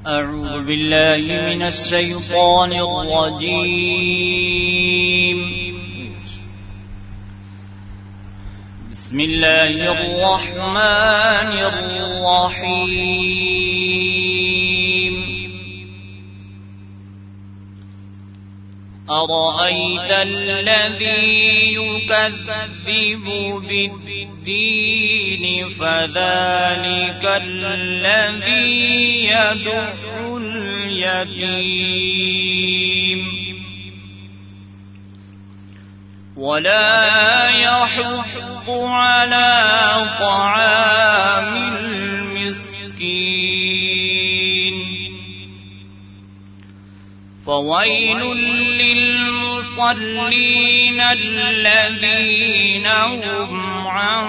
أعوذ بالله من الشيطان الرجيم. بسم الله الرحمن الرحيم. أرأيت الذي يكذب بالدين فذلك الذي يدعو اليتيم ولا يحض على طعام المسكين فويل للمصلين الذين هم عن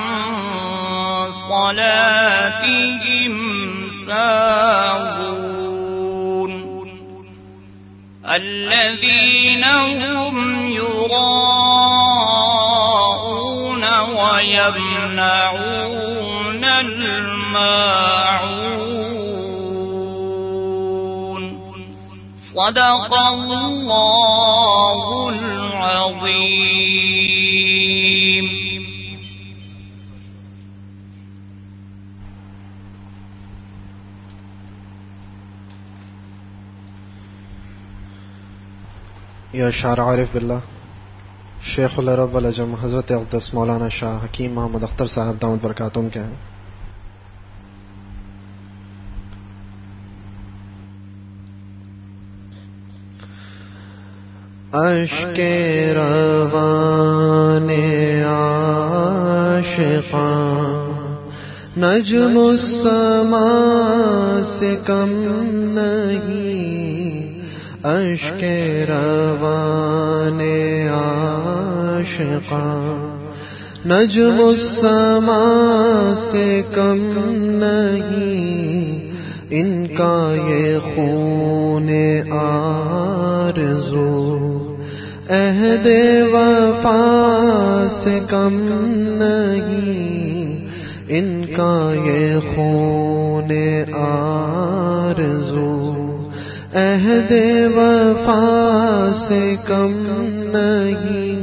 صلاتهم ساهون الذين هم يراءون ويمنعون الماعون. صدق الله العظيم. یہ اشعار عارف باللہ شیخ العرب والعجم حضرت اقدس مولانا شاہ حکیم محمد اختر صاحب دامت برکاتہم کے ہیں. اشک روان عاشقاں نجم السماء سے کم نہیں. اشک روان عاشقاں نجم السماء سے کم نہیں. ان کا یہ خون آرزو عہد وفا سے کم نہیں. ان کا یہ خون آرزو عہد وفا سے کم نہیں.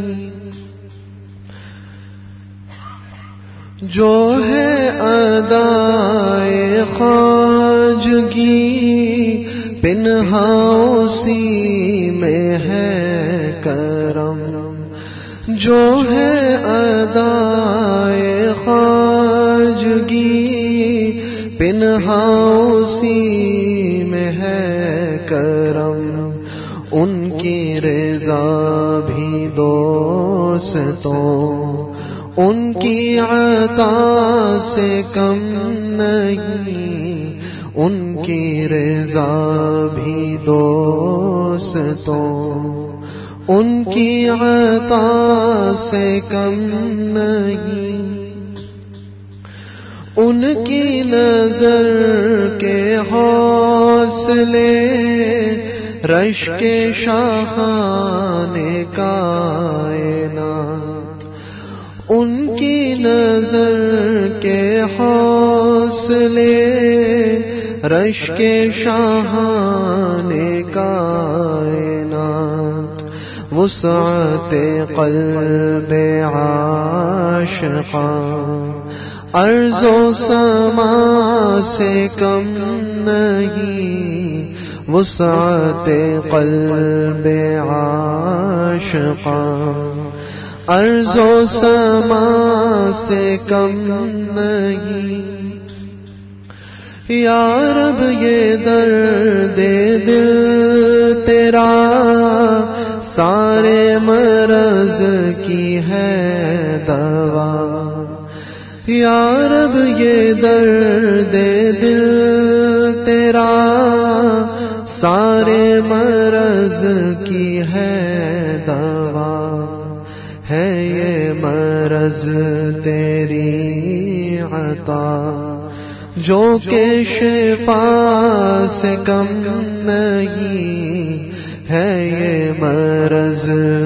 جو ہے ادائے خواجگی پنہاں اسی میں ہے کرم. جو ہے ادائے خواجگی پنہاں اسی میں ہے کرم. ان کی رضا بھی دوستوں ان کی عطا سے کم نہیں. ان کی رضا بھی دوستوں ان کی عطا سے کم نہیں. ان کی نظر کے حوصلے رشک شاہان کائنات. ان کی نظر کے حوصلے رشک شاہان کائنات. وسعت قلب عاشقاں ارض و سما سے کم نہیں. وسعت قلب عاشقاں ارض و سما سے کم نہیں. یا رب یہ درد دل تیرا سارے مرض کی ہے دوا. یا رب یہ درد دل تیرا سارے مرض کی ہے دوا. ہے یہ مرض تیری عطا جو کہ شفا سے کم نہیں. ہے یہ مرض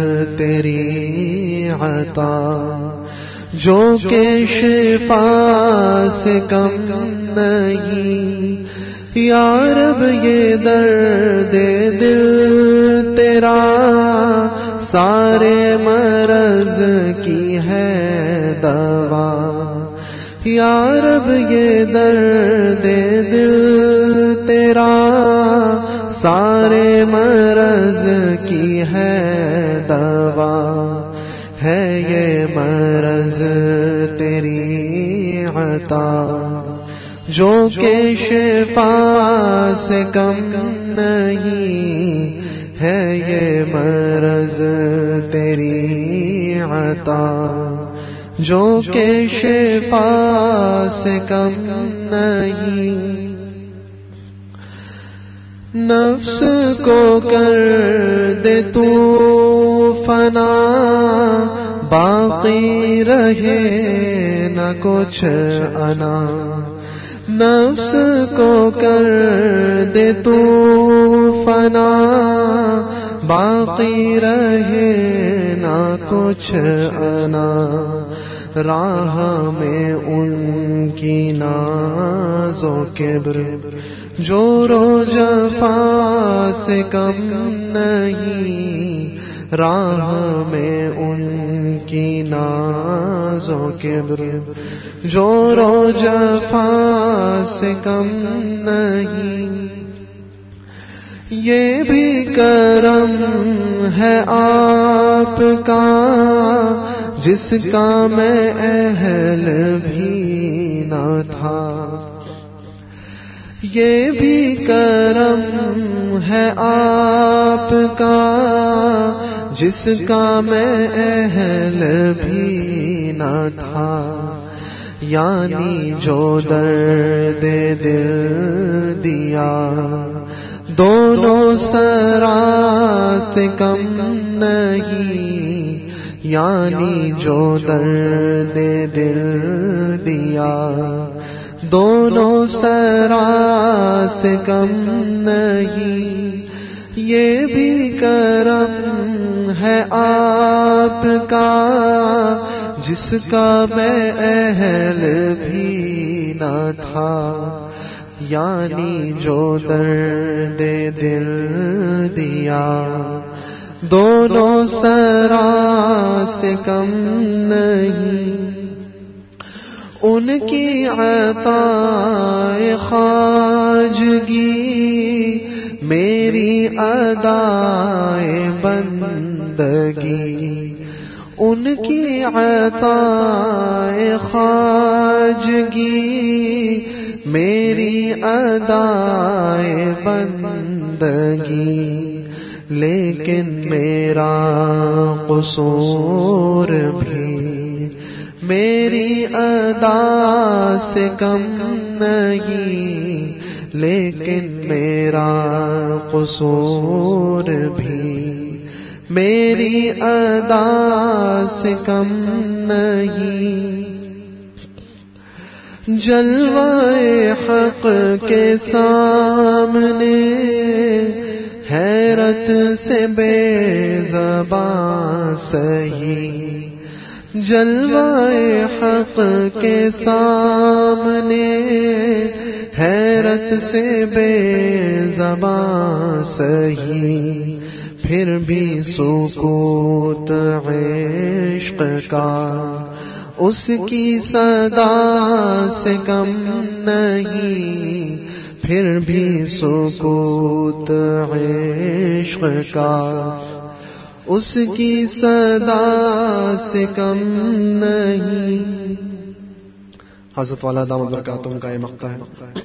تیری عطا جو کہ شفا سے کم نہیں. یا رب یہ درد دل تیرا سارے مرض کی ہے دوا، یا رب یہ درد دل تیرا سارے مرض کی ہے دوا، ہے یہ مرض تیری عطا جو کہ شفا سے کم نہیں، ہے یہ مرض تیری عطا جو کہ شفا سے کم نہیں۔ نفس کو کر دے تو فنا، باقی رہے نہ کچھ انا، نفس کو کر دے تو فنا، باقی رہے نہ کچھ انا، راہ میں ان کی ناز و کبر جو رو جفا سے کم نہیں، راہ میں ان کی ناز و کبر جو رو جفا سے کم نہیں۔ یہ بھی کرم ہے آپ کا جس کا میں اہل بھی نہ تھا، یہ بھی کرم ہے آپ کا جس کا میں اہل بھی نہ تھا، یعنی جو درد دل دیا دونوں سرا سے کم نہیں، یعنی جو درد دل دیا دونوں سرا سے کم نہیں، یہ بھی کرم ہے آپ کا جس کا میں اہل بھی نہ تھا، یعنی جو درد دل دیا دونوں سرا سے کم نہیں۔ ان کی عطا خواجگی میری ادائے بندگی، ان کی عطا خواجگی میری ادائے بندگی، لیکن میرا قصور بھی میری ادا سے کم نہیں، لیکن میرا قصور بھی میری ادا سے کم نہیں۔ جلوہ حق کے سامنے حیرت سے بے زبان سہی، جلوہ حق کے سامنے حیرت سے بے زبان سہی، پھر بھی سکوت عشق کا اس کی صدا سے کم نہیں، پھر بھی سکوت عشق کا اس کی صدا سے کم نہیں۔ حضرت والا دامت برکاتہم کا یہ مقطع ہے۔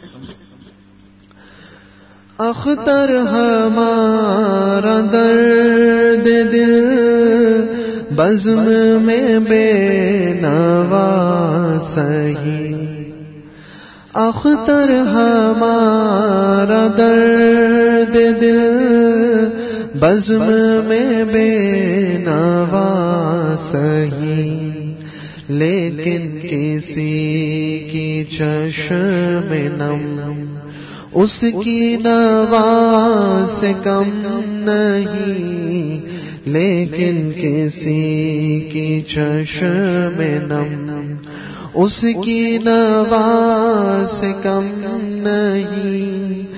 اختر ہمارا درد دل بزم میں بے نوا سہی، اختر ہمارا درد دل بزم میں بے نوا سہی، لیکن کسی کی چشم نم اس کی نوا سے کم نہیں، لیکن کسی کی چشم نم اس کی نوا سے کم نہیں۔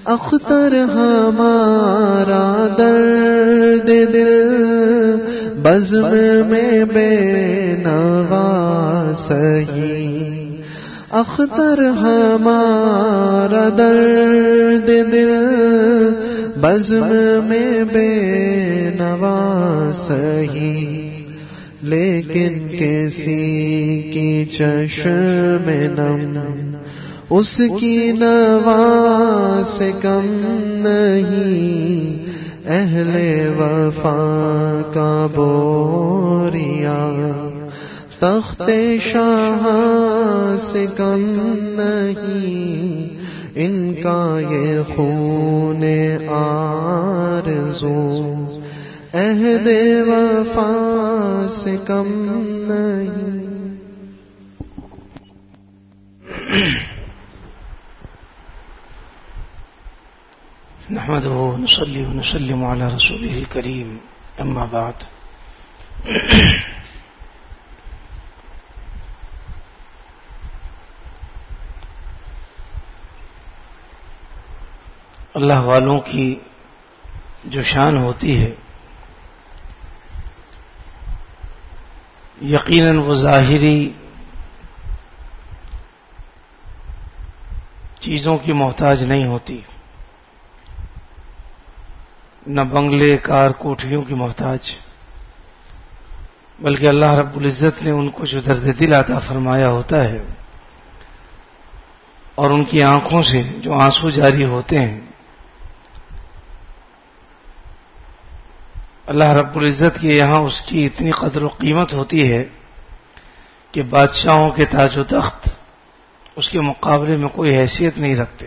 اختر ہمارا درد دل بزم میں بے نوا سہی، اختر ہمارا درد دل بزم میں بے نوا سہی، لیکن کسی کی چشم نم اس کی نوا سے کم نہیں، اہل وفا کا بوریا تخت شاہ سے کم نہیں، ان کا یہ خون آرزو عہد وفا سے کم نہیں۔ نحمده ونصلي ونسلم على رسوله الكريم، اما بعد۔ اللہ والوں کی جو شان ہوتی ہے یقیناً وہ ظاہری چیزوں کی محتاج نہیں ہوتی، نہ بنگلے کار کوٹھیوں کی محتاج، بلکہ اللہ رب العزت نے ان کو جو درد دل عطا فرمایا ہوتا ہے اور ان کی آنکھوں سے جو آنسو جاری ہوتے ہیں، اللہ رب العزت کے یہاں اس کی اتنی قدر و قیمت ہوتی ہے کہ بادشاہوں کے تاج و تخت اس کے مقابلے میں کوئی حیثیت نہیں رکھتے۔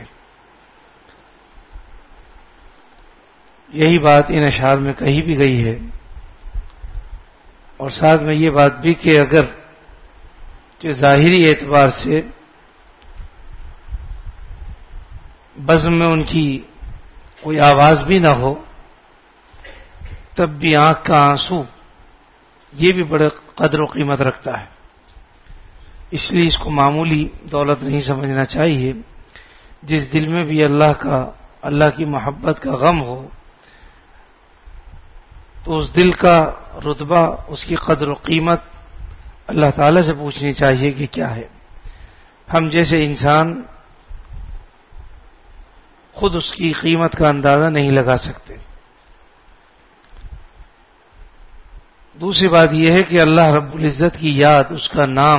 یہی بات ان اشعار میں کہی بھی گئی ہے، اور ساتھ میں یہ بات بھی کہ اگر کہ ظاہری اعتبار سے بزم میں ان کی کوئی آواز بھی نہ ہو، تب بھی آنکھ کا آنسو یہ بھی بڑے قدر و قیمت رکھتا ہے، اس لیے اس کو معمولی دولت نہیں سمجھنا چاہیے۔ جس دل میں بھی اللہ کی محبت کا غم ہو تو اس دل کا رتبہ، اس کی قدر و قیمت اللہ تعالی سے پوچھنی چاہیے کہ کیا ہے۔ ہم جیسے انسان خود اس کی قیمت کا اندازہ نہیں لگا سکتے۔ دوسری بات یہ ہے کہ اللہ رب العزت کی یاد، اس کا نام،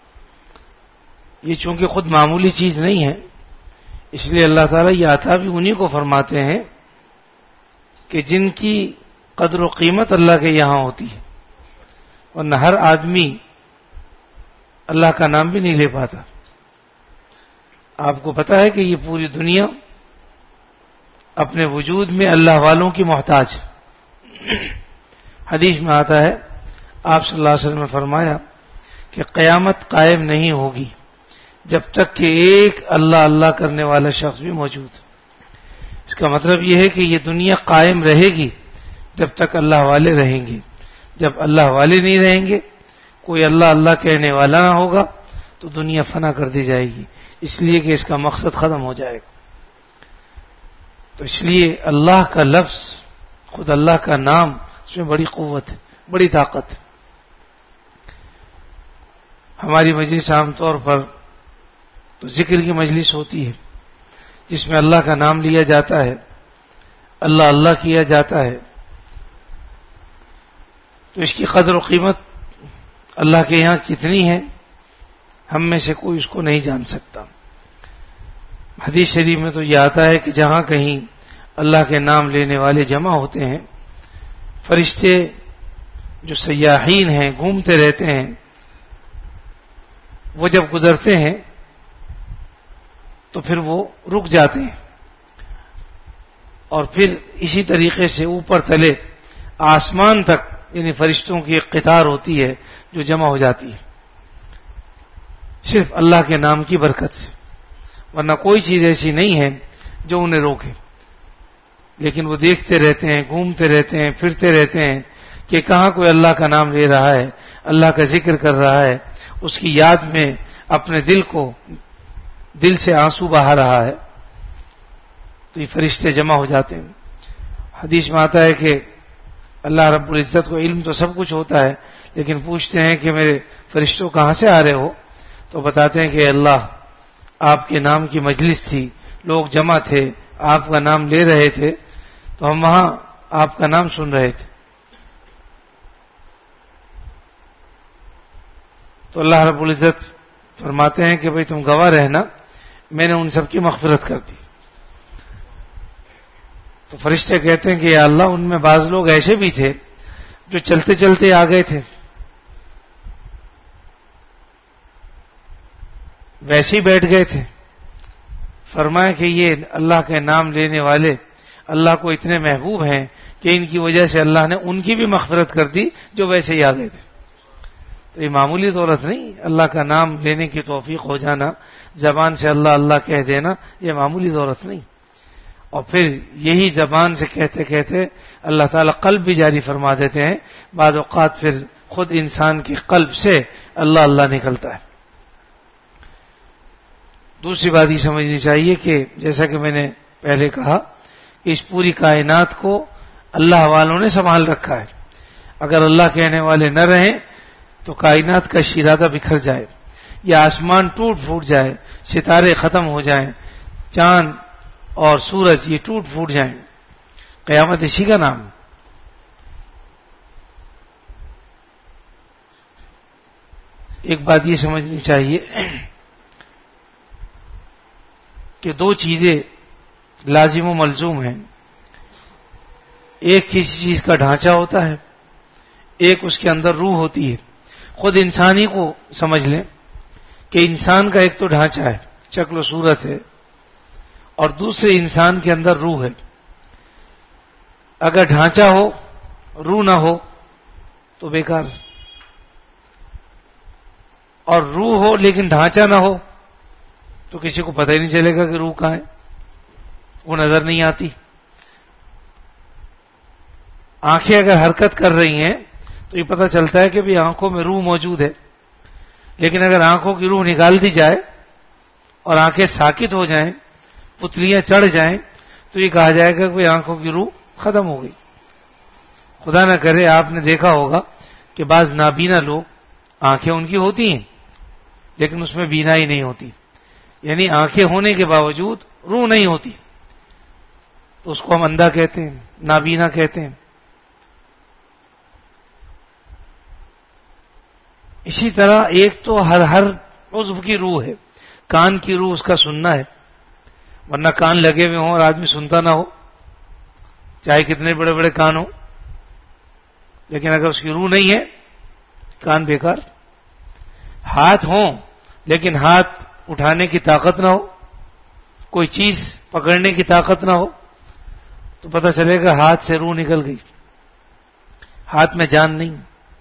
یہ چونکہ خود معمولی چیز نہیں ہے، اس لیے اللہ تعالیٰ یہ عطا بھی انہی کو فرماتے ہیں کہ جن کی قدر و قیمت اللہ کے یہاں ہوتی ہے، ورنہ ہر آدمی اللہ کا نام بھی نہیں لے پاتا۔ آپ کو پتا ہے کہ یہ پوری دنیا اپنے وجود میں اللہ والوں کی محتاج ہے۔ حدیث میں آتا ہے، آپ صلی اللہ علیہ وسلم نے فرمایا کہ قیامت قائم نہیں ہوگی جب تک کہ ایک اللہ اللہ کرنے والا شخص بھی موجود۔ اس کا مطلب یہ ہے کہ یہ دنیا قائم رہے گی جب تک اللہ والے رہیں گے۔ جب اللہ والے نہیں رہیں گے، کوئی اللہ اللہ کہنے والا نہ ہوگا، تو دنیا فنا کر دی جائے گی، اس لیے کہ اس کا مقصد ختم ہو جائے گا۔ تو اس لیے اللہ کا لفظ، خود اللہ کا نام، اس میں بڑی قوت ہے، بڑی طاقت ہے۔ ہماری مجلس عام طور پر تو ذکر کی مجلس ہوتی ہے جس میں اللہ کا نام لیا جاتا ہے، اللہ اللہ کیا جاتا ہے، تو اس کی قدر و قیمت اللہ کے یہاں کتنی ہے، ہم میں سے کوئی اس کو نہیں جان سکتا۔ حدیث شریف میں تو یہ آتا ہے کہ جہاں کہیں اللہ کے نام لینے والے جمع ہوتے ہیں، فرشتے جو سیاحین ہیں، گھومتے رہتے ہیں، وہ جب گزرتے ہیں تو پھر وہ رک جاتے ہیں، اور پھر اسی طریقے سے اوپر تلے آسمان تک، یعنی فرشتوں کی ایک قطار ہوتی ہے جو جمع ہو جاتی ہے، صرف اللہ کے نام کی برکت سے، ورنہ کوئی چیز ایسی نہیں ہے جو انہیں روکے۔ لیکن وہ دیکھتے رہتے ہیں، گھومتے رہتے ہیں، پھرتے رہتے ہیں کہ کہاں کوئی اللہ کا نام لے رہا ہے، اللہ کا ذکر کر رہا ہے، اس کی یاد میں اپنے دل سے آنسو بہا رہا ہے۔ تو یہ فرشتے جمع ہو جاتے ہیں. حدیث میں آتا ہے کہ اللہ رب العزت کو علم تو سب کچھ ہوتا ہے، لیکن پوچھتے ہیں کہ میرے فرشتوں کہاں سے آ رہے ہو؟ تو بتاتے ہیں کہ اللہ، آپ کے نام کی مجلس تھی، لوگ جمع تھے، آپ کا نام لے رہے تھے، تو ہم وہاں آپ کا نام سن رہے تھے. تو اللہ رب العزت فرماتے ہیں کہ بھئی تم گواہ رہنا، میں نے ان سب کی مغفرت کر دی. تو فرشتے کہتے ہیں کہ یا اللہ، ان میں بعض لوگ ایسے بھی تھے جو چلتے چلتے آ گئے تھے، ویسے ہی بیٹھ گئے تھے. فرمایا کہ یہ اللہ کے نام لینے والے اللہ کو اتنے محبوب ہیں کہ ان کی وجہ سے اللہ نے ان کی بھی مغفرت کر دی جو ویسے ہی آ گئے تھے. تو یہ معمولی دولت نہیں، اللہ کا نام لینے کی توفیق ہو جانا، زبان سے اللہ اللہ کہہ دینا، یہ معمولی دولت نہیں. اور پھر یہی زبان سے کہتے کہتے اللہ تعالیٰ قلب بھی جاری فرما دیتے ہیں. بعض اوقات پھر خود انسان کے قلب سے اللہ اللہ نکلتا ہے. دوسری بات یہ سمجھنی چاہیے کہ جیسا کہ میں نے پہلے کہا کہ اس پوری کائنات کو اللہ والوں نے سنبھال رکھا ہے. اگر اللہ کہنے والے نہ رہیں تو کائنات کا شیرازہ بکھر جائے، یا آسمان ٹوٹ پھوٹ جائے، ستارے ختم ہو جائیں، چاند اور سورج یہ ٹوٹ پھوٹ جائیں. قیامت اسی کا نام. ایک بات یہ سمجھنی چاہیے کہ دو چیزیں لازم و ملزوم ہیں. ایک کسی چیز کا ڈھانچہ ہوتا ہے، ایک اس کے اندر روح ہوتی ہے. خود انسانی کو سمجھ لیں کہ انسان کا ایک تو ڈھانچہ ہے، شکل و صورت ہے، اور دوسرے انسان کے اندر روح ہے. اگر ڈھانچہ ہو روح نہ ہو تو بیکار، اور روح ہو لیکن ڈھانچہ نہ ہو تو کسی کو پتہ ہی نہیں چلے گا کہ روح کہاں ہے، وہ نظر نہیں آتی. آنکھیں اگر حرکت کر رہی ہیں تو یہ پتہ چلتا ہے کہ بھی آنکھوں میں روح موجود ہے، لیکن اگر آنکھوں کی روح نکال دی جائے اور آنکھیں ساکت ہو جائیں، پتلیاں چڑھ جائیں، تو یہ کہا جائے گا کہ آنکھوں کی روح ختم ہو گئی. خدا نہ کرے آپ نے دیکھا ہوگا کہ بعض نابینا لوگ آنکھیں ان کی ہوتی ہیں لیکن اس میں بینائی نہیں ہوتی، یعنی آنکھیں ہونے کے باوجود روح نہیں ہوتی، تو اس کو ہم اندھا کہتے ہیں، نابینا کہتے ہیں. اسی طرح ایک تو ہر عضو کی روح ہے. کان کی روح اس کا سننا ہے، ورنہ کان لگے ہوئے ہوں اور آدمی سنتا نہ ہو، چاہے کتنے بڑے بڑے کان ہوں، لیکن اگر اس کی روح نہیں ہے کان بیکار. ہاتھ ہوں لیکن ہاتھ اٹھانے کی طاقت نہ ہو، کوئی چیز پکڑنے کی طاقت نہ ہو، تو پتہ چلے گا ہاتھ سے روح نکل گئی، ہاتھ میں جان نہیں.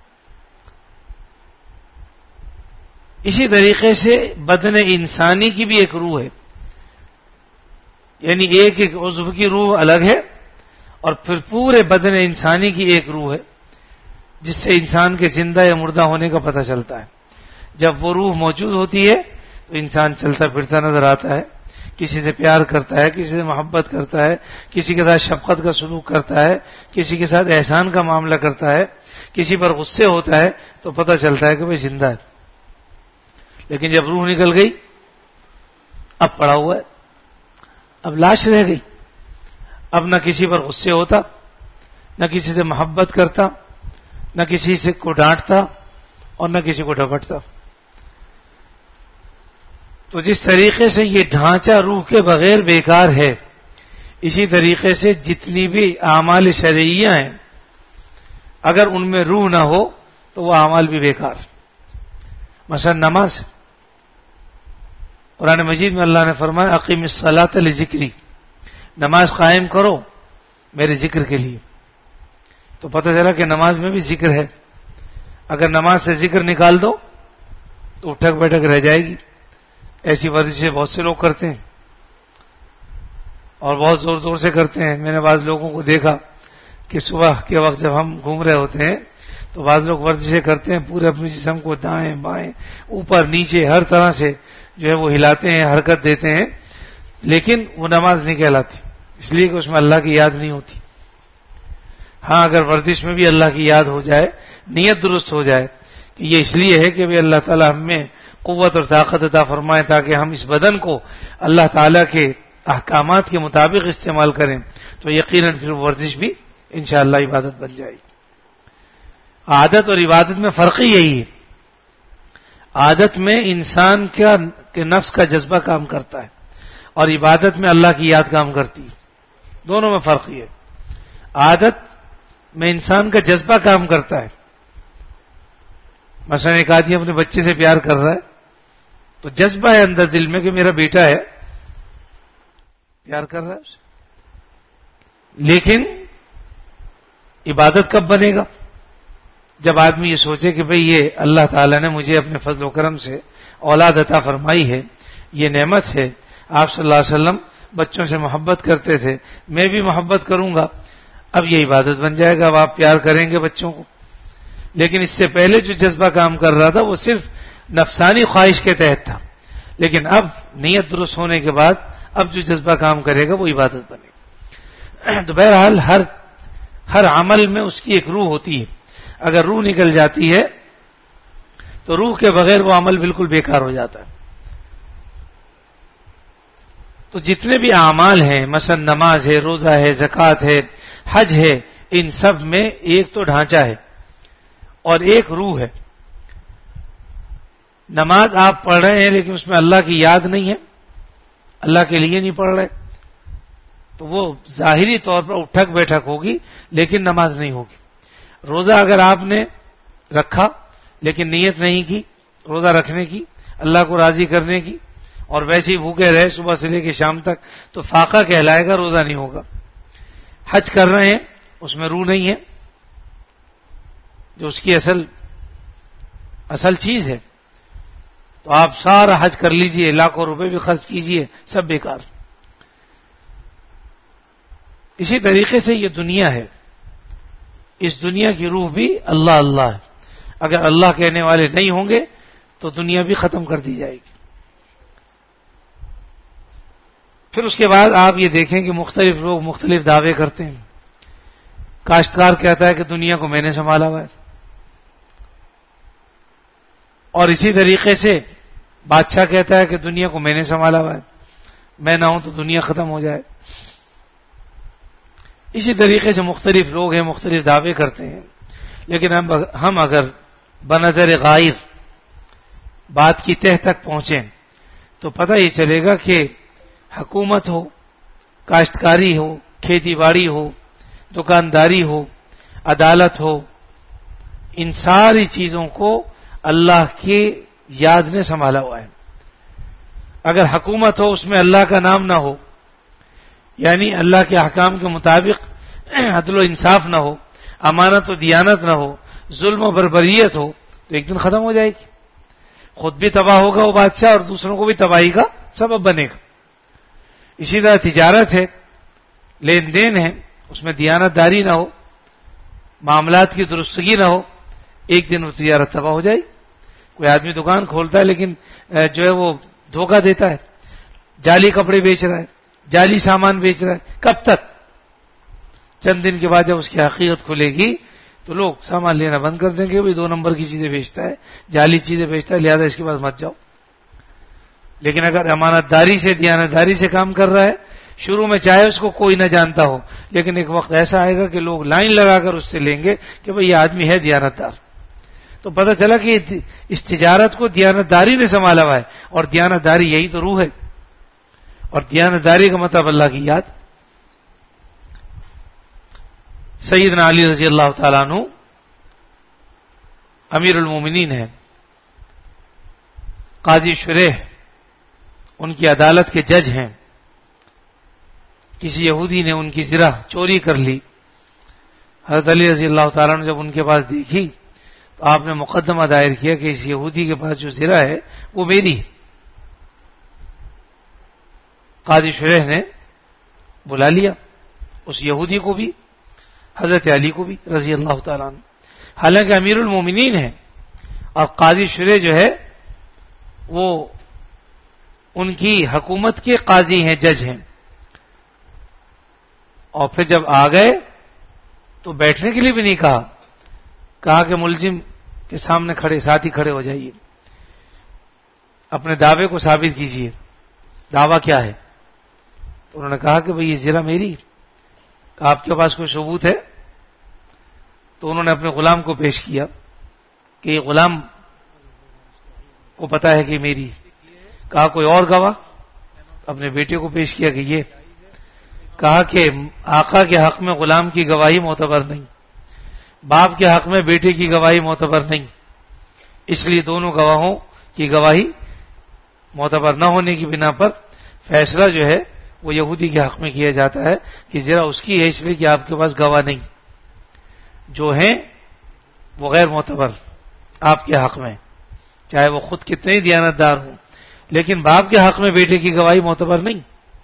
اسی طریقے سے بدن انسانی کی بھی ایک روح ہے، یعنی ایک ایک عضو کی روح الگ ہے، اور پھر پورے بدن انسانی کی ایک روح ہے جس سے انسان کے زندہ یا مردہ ہونے کا پتہ چلتا ہے. جب وہ روح موجود ہوتی ہے تو انسان چلتا پھرتا نظر آتا ہے، کسی سے پیار کرتا ہے، کسی سے محبت کرتا ہے، کسی کے ساتھ شفقت کا سلوک کرتا ہے، کسی کے ساتھ احسان کا معاملہ کرتا ہے، کسی پر غصے ہوتا ہے، تو پتہ چلتا ہے کہ وہ زندہ ہے. لیکن جب روح نکل گئی اب پڑا ہوا ہے، اب لاش رہ گئی. اب نہ کسی پر غصے ہوتا، نہ کسی سے محبت کرتا، نہ کسی سے کو ڈانٹتا اور نہ کسی کو ڈپٹتا. تو جس طریقے سے یہ ڈھانچہ روح کے بغیر بیکار ہے، اسی طریقے سے جتنی بھی اعمال شرعیہ ہیں اگر ان میں روح نہ ہو تو وہ اعمال بھی بیکار. مثلا نماز، قرآن مجید میں اللہ نے فرمایا اقیم الصلاۃ لذکری، نماز قائم کرو میرے ذکر کے لیے. تو پتہ چلا کہ نماز میں بھی ذکر ہے. اگر نماز سے ذکر نکال دو تو اٹھک بیٹھک رہ جائے گی. ایسی ورزشیں بہت سے لوگ کرتے ہیں اور بہت زور زور سے کرتے ہیں. میں نے بعض لوگوں کو دیکھا کہ صبح کے وقت جب ہم گھوم رہے ہوتے ہیں تو بعض لوگ ورزشیں کرتے ہیں، پورے اپنے جسم کو دائیں بائیں اوپر نیچے ہر طرح سے جو ہے وہ ہلاتے ہیں، حرکت دیتے ہیں، لیکن وہ نماز نہیں کہلاتی. اس لیے کہ اس میں اللہ کی یاد نہیں ہوتی. ہاں اگر ورزش میں بھی اللہ کی یاد ہو جائے, نیت درست ہو جائے کہ یہ اس لیے ہے کہ بھی اللہ تعالیٰ ہم میں قوت اور طاقت عطا فرمائے تاکہ ہم اس بدن کو اللہ تعالیٰ کے احکامات کے مطابق استعمال کریں, تو یقیناً پھر ورزش بھی انشاءاللہ عبادت بن جائے گی. عادت اور عبادت میں فرق ہی یہی ہے. عادت میں انسان کے نفس کا جذبہ کام کرتا ہے اور عبادت میں اللہ کی یاد کام کرتی ہے. دونوں میں فرق یہ ہے. عادت میں انسان کا جذبہ کام کرتا ہے. مثلا ایک آدمی اپنے بچے سے پیار کر رہا ہے تو جذبہ ہے اندر دل میں کہ میرا بیٹا ہے, پیار کر رہا ہے اسے. لیکن عبادت کب بنے گا؟ جب آدمی یہ سوچے کہ بھئی یہ اللہ تعالیٰ نے مجھے اپنے فضل و کرم سے اولاد عطا فرمائی ہے, یہ نعمت ہے. آپ صلی اللہ علیہ وسلم بچوں سے محبت کرتے تھے, میں بھی محبت کروں گا. اب یہ عبادت بن جائے گا, اب آپ پیار کریں گے بچوں کو. لیکن اس سے پہلے جو جذبہ کام کر رہا تھا وہ صرف نفسانی خواہش کے تحت تھا, لیکن اب نیت درست ہونے کے بعد اب جو جذبہ کام کرے گا وہ عبادت بنے گا. تو بہرحال ہر عمل میں اس کی ایک روح ہوتی ہے. اگر روح نکل جاتی ہے تو روح کے بغیر وہ عمل بالکل بیکار ہو جاتا ہے. تو جتنے بھی اعمال ہیں, مثلا نماز ہے, روزہ ہے, زکوٰۃ ہے, حج ہے, ان سب میں ایک تو ڈھانچہ ہے اور ایک روح ہے. نماز آپ پڑھ رہے ہیں لیکن اس میں اللہ کی یاد نہیں ہے, اللہ کے لیے نہیں پڑھ رہے, تو وہ ظاہری طور پر اٹھک بیٹھک ہوگی لیکن نماز نہیں ہوگی. روزہ اگر آپ نے رکھا لیکن نیت نہیں کی روزہ رکھنے کی, اللہ کو راضی کرنے کی, اور ویسے ہی بھوکے رہے صبح سے لے کے شام تک, تو فاقہ کہلائے گا, روزہ نہیں ہوگا. حج کر رہے ہیں, اس میں روح نہیں ہے جو اس کی اصل چیز ہے, تو آپ سارا حج کر لیجئے, لاکھوں روپے بھی خرچ کیجئے, سب بیکار. اسی طریقے سے یہ دنیا ہے, اس دنیا کی روح بھی اللہ اللہ ہے. اگر اللہ کہنے والے نہیں ہوں گے تو دنیا بھی ختم کر دی جائے گی. پھر اس کے بعد آپ یہ دیکھیں کہ مختلف لوگ مختلف دعوے کرتے ہیں. کاشتکار کہتا ہے کہ دنیا کو میں نے سنبھالا ہوا ہے, اور اسی طریقے سے بادشاہ کہتا ہے کہ دنیا کو میں نے سنبھالا ہوا ہے, میں نہ ہوں تو دنیا ختم ہو جائے. اسی طریقے سے مختلف لوگ ہیں, مختلف دعوے کرتے ہیں. لیکن ہم اگر بنظر غائر بات کی تہ تک پہنچیں تو پتہ یہ چلے گا کہ حکومت ہو, کاشتکاری ہو, کھیتی باڑی ہو, دکانداری ہو, عدالت ہو, ان ساری چیزوں کو اللہ کی یاد نے سنبھالا ہوا ہے. اگر حکومت ہو اس میں اللہ کا نام نہ ہو, یعنی اللہ کے احکام کے مطابق عدل و انصاف نہ ہو, امانت و دیانت نہ ہو, ظلم و بربریت ہو, تو ایک دن ختم ہو جائے گی. خود بھی تباہ ہوگا وہ بادشاہ اور دوسروں کو بھی تباہی کا سبب بنے گا. اسی طرح تجارت ہے, لین دین ہے, اس میں دیانت داری نہ ہو, معاملات کی درستگی نہ ہو, ایک دن وہ تجارت تباہ ہو جائے. کوئی آدمی دکان کھولتا ہے لیکن جو ہے وہ دھوکہ دیتا ہے, جعلی کپڑے بیچ رہا ہے, جعلی سامان بیچ رہا ہے, کب تک؟ چند دن کے بعد جب اس کی حقیقت کھلے گی تو لوگ سامان لینا بند کر دیں گے. بھائی 2 نمبر کی چیزیں بیچتا ہے, جعلی چیزیں بیچتا ہے, لہذا اس کے پاس مت جاؤ. لیکن اگر امانت داری سے, دیانت داری سے کام کر رہا ہے, شروع میں چاہے اس کو کوئی نہ جانتا ہو, لیکن ایک وقت ایسا آئے گا کہ لوگ لائن لگا کر اس سے لیں گے کہ بھئی یہ آدمی ہے دیانت دار. تو پتہ چلا کہ اس تجارت کو دیانت داری نے سنبھالا ہوا ہے, اور دیانت داری یہی تو روح ہے, اور دیانت داری کا مطلب اللہ کی یاد. سیدنا علی رضی اللہ تعالیٰ عنہ امیر المومنین ہیں, قاضی شریح ان کی عدالت کے جج ہیں. کسی یہودی نے ان کی زرہ چوری کر لی. حضرت علی رضی اللہ تعالیٰ نے جب ان کے پاس دیکھی تو آپ نے مقدمہ دائر کیا کہ اس یہودی کے پاس جو زرہ ہے وہ میری ہے. قاضی شریح نے بلا لیا اس یہودی کو بھی, حضرت علی کو بھی رضی اللہ تعالیٰ عنہ. حالانکہ امیر المومنین ہیں اور قاضی شریح جو ہے وہ ان کی حکومت کے قاضی ہیں, جج ہیں. اور پھر جب آ گئے تو بیٹھنے کے لیے بھی نہیں کہا کہ ملزم کے سامنے کھڑے ساتھی کھڑے ہو جائیے, اپنے دعوے کو ثابت کیجیے, دعویٰ کیا ہے؟ تو انہوں نے کہا کہ بھئی یہ زرہ میری. کہا آپ کے پاس کوئی ثبوت ہے؟ تو انہوں نے اپنے غلام کو پیش کیا کہ یہ غلام کو پتا ہے کہ میری. کہا کوئی اور گواہ؟ اپنے بیٹے کو پیش کیا کہ یہ. کہا کہ آقا کے حق میں غلام کی گواہی معتبر نہیں, باپ کے حق میں بیٹے کی گواہی معتبر نہیں, اس لیے دونوں گواہوں کی گواہی معتبر نہ ہونے کی بنا پر فیصلہ جو ہے وہ یہودی کے حق میں کیا جاتا ہے کہ ذرا اس کی ہے, اس لیے کہ آپ کے پاس گواہ نہیں, جو ہیں وہ غیر معتبر آپ کے حق میں, چاہے وہ خود کتنے ہی دیانتدار ہوں, لیکن باپ کے حق میں بیٹے کی گواہی معتبر نہیں.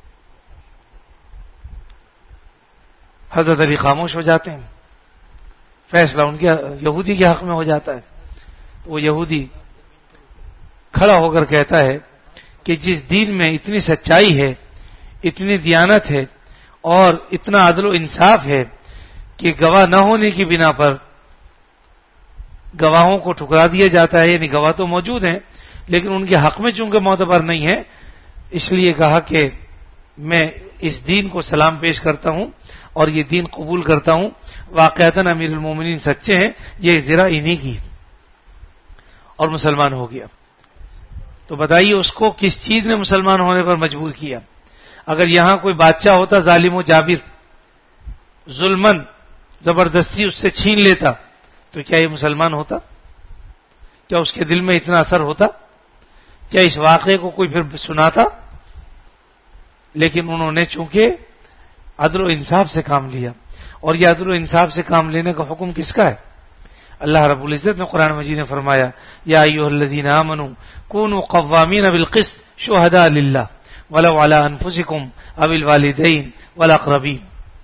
حضرت علی خاموش ہو جاتے ہیں, فیصلہ ان کے یہودی کے حق میں ہو جاتا ہے. تو وہ یہودی کھڑا ہو کر کہتا ہے کہ جس دین میں اتنی سچائی ہے, اتنی دیانت ہے اور اتنا عدل و انصاف ہے کہ گواہ نہ ہونے کی بنا پر گواہوں کو ٹھکرا دیا جاتا ہے, یعنی گواہ تو موجود ہیں لیکن ان کے حق میں چونکہ معتبر نہیں ہے, اس لیے کہا کہ میں اس دین کو سلام پیش کرتا ہوں اور یہ دین قبول کرتا ہوں, واقعتاً امیر المومنین سچے ہیں, یہ زرہ انہی کی, اور مسلمان ہو گیا. تو بتائیے اس کو کس چیز نے مسلمان ہونے پر مجبور کیا؟ اگر یہاں کوئی بادشاہ ہوتا ظالم و جابر, ظلمن زبردستی اس سے چھین لیتا, تو کیا یہ مسلمان ہوتا؟ کیا اس کے دل میں اتنا اثر ہوتا؟ کیا اس واقعے کو کوئی پھر سناتا؟ لیکن انہوں نے چونکہ عدل و انصاف سے کام لیا, اور یہ عدل و انصاف سے کام لینے کا حکم کس کا ہے؟ اللہ رب العزت نے قرآن مجید میں فرمایا یا ایھا الذین آمنوا کونوا قوامین بالقسط شہداء للہ ولو علی انفسکم او الوالدین والاقربین.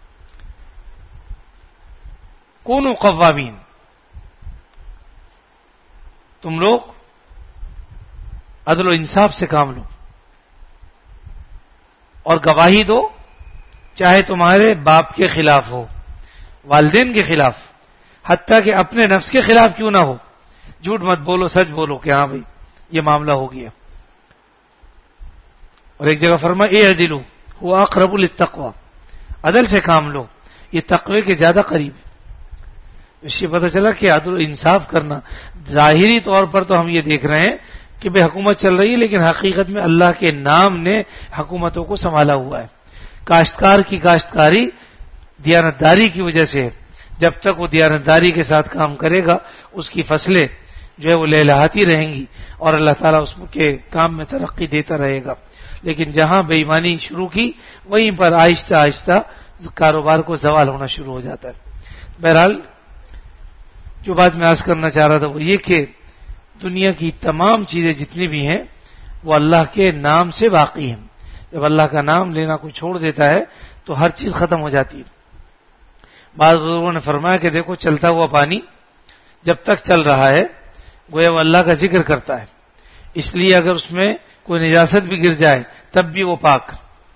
کونوا قوامین, تم لوگ عدل و انصاف سے کام لو اور گواہی دو, چاہے تمہارے باپ کے خلاف ہو, والدین کے خلاف, حتیٰ کہ اپنے نفس کے خلاف کیوں نہ ہو. جھوٹ مت بولو, سچ بولو کہ ہاں بھائی یہ معاملہ ہو گیا. اور ایک جگہ فرمایا اعدلوا هو اقرب للتقوى, عدل سے کام لو, یہ تقوی کے زیادہ قریب ہے. اس سے پتہ چلا کہ عدل و انصاف کرنا, ظاہری طور پر تو ہم یہ دیکھ رہے ہیں کہ بے حکومت چل رہی ہے, لیکن حقیقت میں اللہ کے نام نے حکومتوں کو سنبھالا ہوا ہے. کاشتکار کی کاشتکاری دیانتداری کی وجہ سے, جب تک وہ دیانتداری کے ساتھ کام کرے گا اس کی فصلیں جو ہے وہ لہلہاتی رہیں گی اور اللہ تعالیٰ اس کے کام میں ترقی دیتا رہے گا. لیکن جہاں بے ایمانی شروع کی وہیں پر آہستہ آہستہ کاروبار کو زوال ہونا شروع ہو جاتا ہے. بہرحال جو بات میں عرض کرنا چاہ رہا تھا وہ یہ کہ دنیا کی تمام چیزیں جتنی بھی ہیں وہ اللہ کے نام سے باقی ہیں. جب اللہ کا نام لینا کوئی چھوڑ دیتا ہے تو ہر چیز ختم ہو جاتی ہے. بعض بزرگوں نے فرمایا کہ دیکھو چلتا ہوا پانی جب تک چل رہا ہے گویا وہ اللہ کا ذکر کرتا ہے, اس لیے اگر اس میں کوئی نجاست بھی گر جائے تب بھی وہ پاک,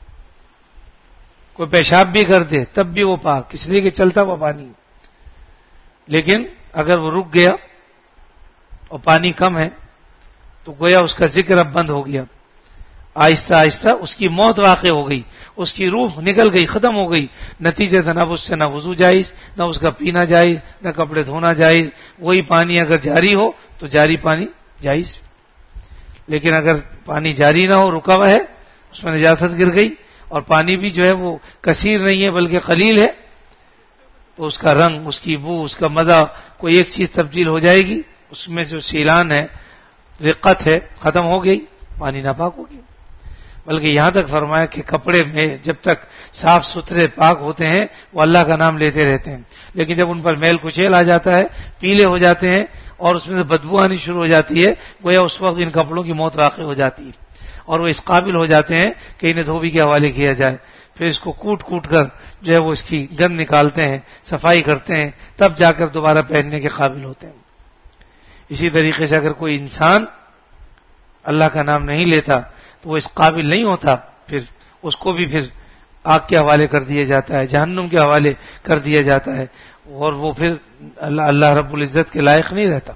کوئی پیشاب بھی کر دے تب بھی وہ پاک, اس لیے کہ چلتا ہوا پانی. لیکن اگر وہ رک گیا اور پانی کم ہے تو گویا اس کا ذکر اب بند ہو گیا, آہستہ آہستہ اس کی موت واقع ہو گئی, اس کی روح نکل گئی, ختم ہو گئی. نتیجے نہ اس سے نہ وضو جائز, نہ اس کا پینا جائز, نہ کپڑے دھونا جائز. وہی پانی اگر جاری ہو تو جاری پانی جائز, لیکن اگر پانی جاری نہ ہو, رکا ہوا ہے, اس میں نجاست گر گئی اور پانی بھی جو ہے وہ کثیر نہیں ہے بلکہ قلیل ہے, تو اس کا رنگ, اس کی بو, اس کا مزہ, کوئی ایک چیز تبدیل ہو جائے گی, اس میں جو سیلان ہے, رقت ہے, ختم ہو گئی, پانی ناپاک ہو گیا. بلکہ یہاں تک فرمایا کہ کپڑے میں جب تک صاف ستھرے پاک ہوتے ہیں وہ اللہ کا نام لیتے رہتے ہیں, لیکن جب ان پر میل کچیل آ جاتا ہے, پیلے ہو جاتے ہیں اور اس میں سے بدبو آنی شروع ہو جاتی ہے, گویا اس وقت ان کپڑوں کی موت واقع ہو جاتی ہے اور وہ اس قابل ہو جاتے ہیں کہ انہیں دھوبی کے حوالے کیا جائے. پھر اس کو کوٹ کوٹ کر جو ہے وہ اس کی گند نکالتے ہیں, صفائی کرتے ہیں, تب جا کر دوبارہ پہننے کے قابل ہوتے ہیں. اسی طریقے سے اگر کوئی انسان اللہ کا نام نہیں لیتا تو وہ اس قابل نہیں ہوتا, پھر اس کو بھی پھر آگ کے حوالے کر دیا جاتا ہے، جہنم کے حوالے کر دیا جاتا ہے، اور وہ پھر اللہ رب العزت کے لائق نہیں رہتا.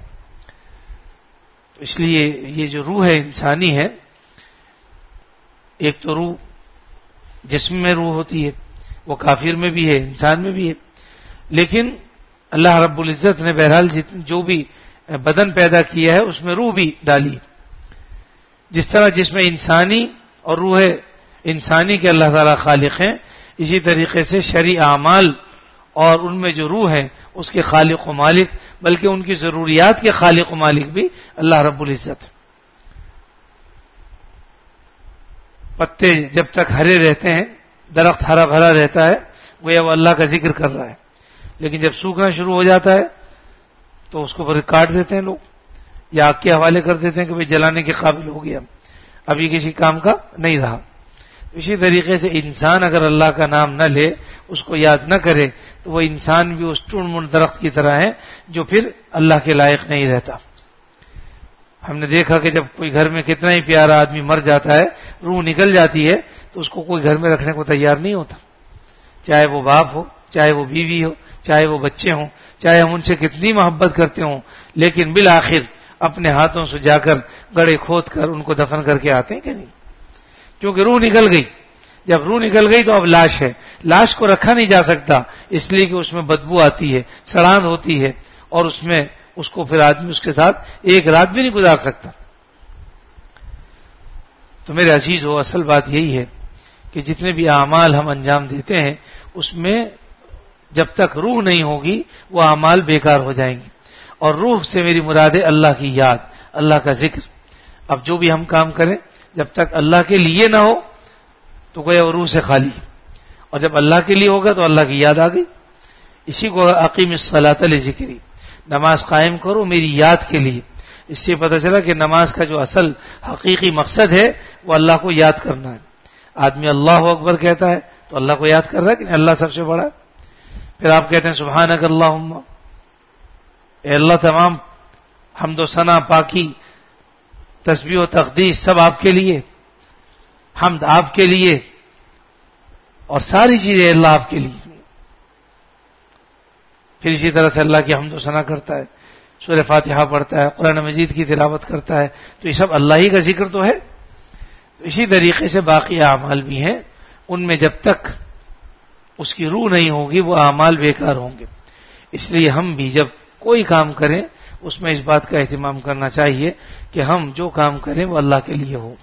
اس لیے یہ جو روح ہے انسانی ہے، ایک تو روح جسم میں روح ہوتی ہے، وہ کافر میں بھی ہے، انسان میں بھی ہے، لیکن اللہ رب العزت نے بہرحال جو بھی بدن پیدا کیا ہے اس میں روح بھی ڈالی. جس طرح جس میں انسانی اور روح انسانی کے اللہ تعالیٰ خالق ہیں، اسی طریقے سے شرعی اعمال اور ان میں جو روح ہے اس کے خالق و مالک، بلکہ ان کی ضروریات کے خالق و مالک بھی اللہ رب العزت. پتے جب تک ہرے رہتے ہیں، درخت ہرا بھرا رہتا ہے، وہ اللہ کا ذکر کر رہا ہے، لیکن جب سوکھنا شروع ہو جاتا ہے تو اس کو پھر کاٹ دیتے ہیں لوگ، یا آگ کے حوالے کر دیتے ہیں کہ بھئی جلانے کے قابل ہو گیا، ابھی کسی کام کا نہیں رہا. اسی طریقے سے انسان اگر اللہ کا نام نہ لے، اس کو یاد نہ کرے، تو وہ انسان بھی اس ٹون من درخت کی طرح ہے جو پھر اللہ کے لائق نہیں رہتا. ہم نے دیکھا کہ جب کوئی گھر میں کتنا ہی پیارا آدمی مر جاتا ہے، روح نکل جاتی ہے، تو اس کو کوئی گھر میں رکھنے کو تیار نہیں ہوتا، چاہے وہ باپ ہو، چاہے وہ بیوی ہو، چاہے وہ بچے ہوں، چاہے ہم ان سے کتنی محبت کرتے ہوں، لیکن بالآخر اپنے ہاتھوں سے جا کر گڑھے کھود کر ان کو دفن کر کے آتے ہیں کہ نہیں؟ کیونکہ روح نکل گئی. جب روح نکل گئی تو اب لاش ہے، لاش کو رکھا نہیں جا سکتا، اس لیے کہ اس میں بدبو آتی ہے، سڑاند ہوتی ہے، اور اس کو پھر آدمی اس کے ساتھ ایک رات بھی نہیں گزار سکتا. تو میرے عزیز ہو، اصل بات یہی ہے کہ جتنے بھی اعمال ہم انجام دیتے ہیں اس میں جب تک روح نہیں ہوگی وہ اعمال بیکار ہو جائیں گے. اور روح سے میری مراد ہے اللہ کی یاد، اللہ کا ذکر. اب جو بھی ہم کام کریں جب تک اللہ کے لیے نہ ہو تو گویا وہ روح سے خالی ہے، اور جب اللہ کے لیے ہوگا تو اللہ کی یاد آ گئی. اسی کو اقیم الصلاۃ لذکری، نماز قائم کرو میری یاد کے لیے. اس سے پتہ چلا کہ نماز کا جو اصل حقیقی مقصد ہے وہ اللہ کو یاد کرنا ہے. آدمی اللہ اکبر کہتا ہے تو اللہ کو یاد کر رہا ہے کہ اللہ سب سے بڑا ہے. پھر آپ کہتے ہیں سبحانک اللہم، اے اللہ تمام حمد و ثنا، پاکی، تسبیح و تقدیس سب آپ کے لیے، حمد آپ کے لیے، اور ساری چیزیں اللہ آپ کے لیے. پھر اسی طرح سے اللہ کی حمد و ثنا کرتا ہے، سورہ فاتحہ پڑھتا ہے، قرآن مجید کی تلاوت کرتا ہے، تو یہ سب اللہ ہی کا ذکر تو ہے. تو اسی طریقے سے باقی اعمال بھی ہیں، ان میں جب تک اس کی روح نہیں ہوگی وہ اعمال بیکار ہوں گے. اس لیے ہم بھی جب کوئی کام کریں اس میں اس بات کا اہتمام کرنا چاہیے کہ ہم جو کام کریں وہ اللہ کے لیے ہو.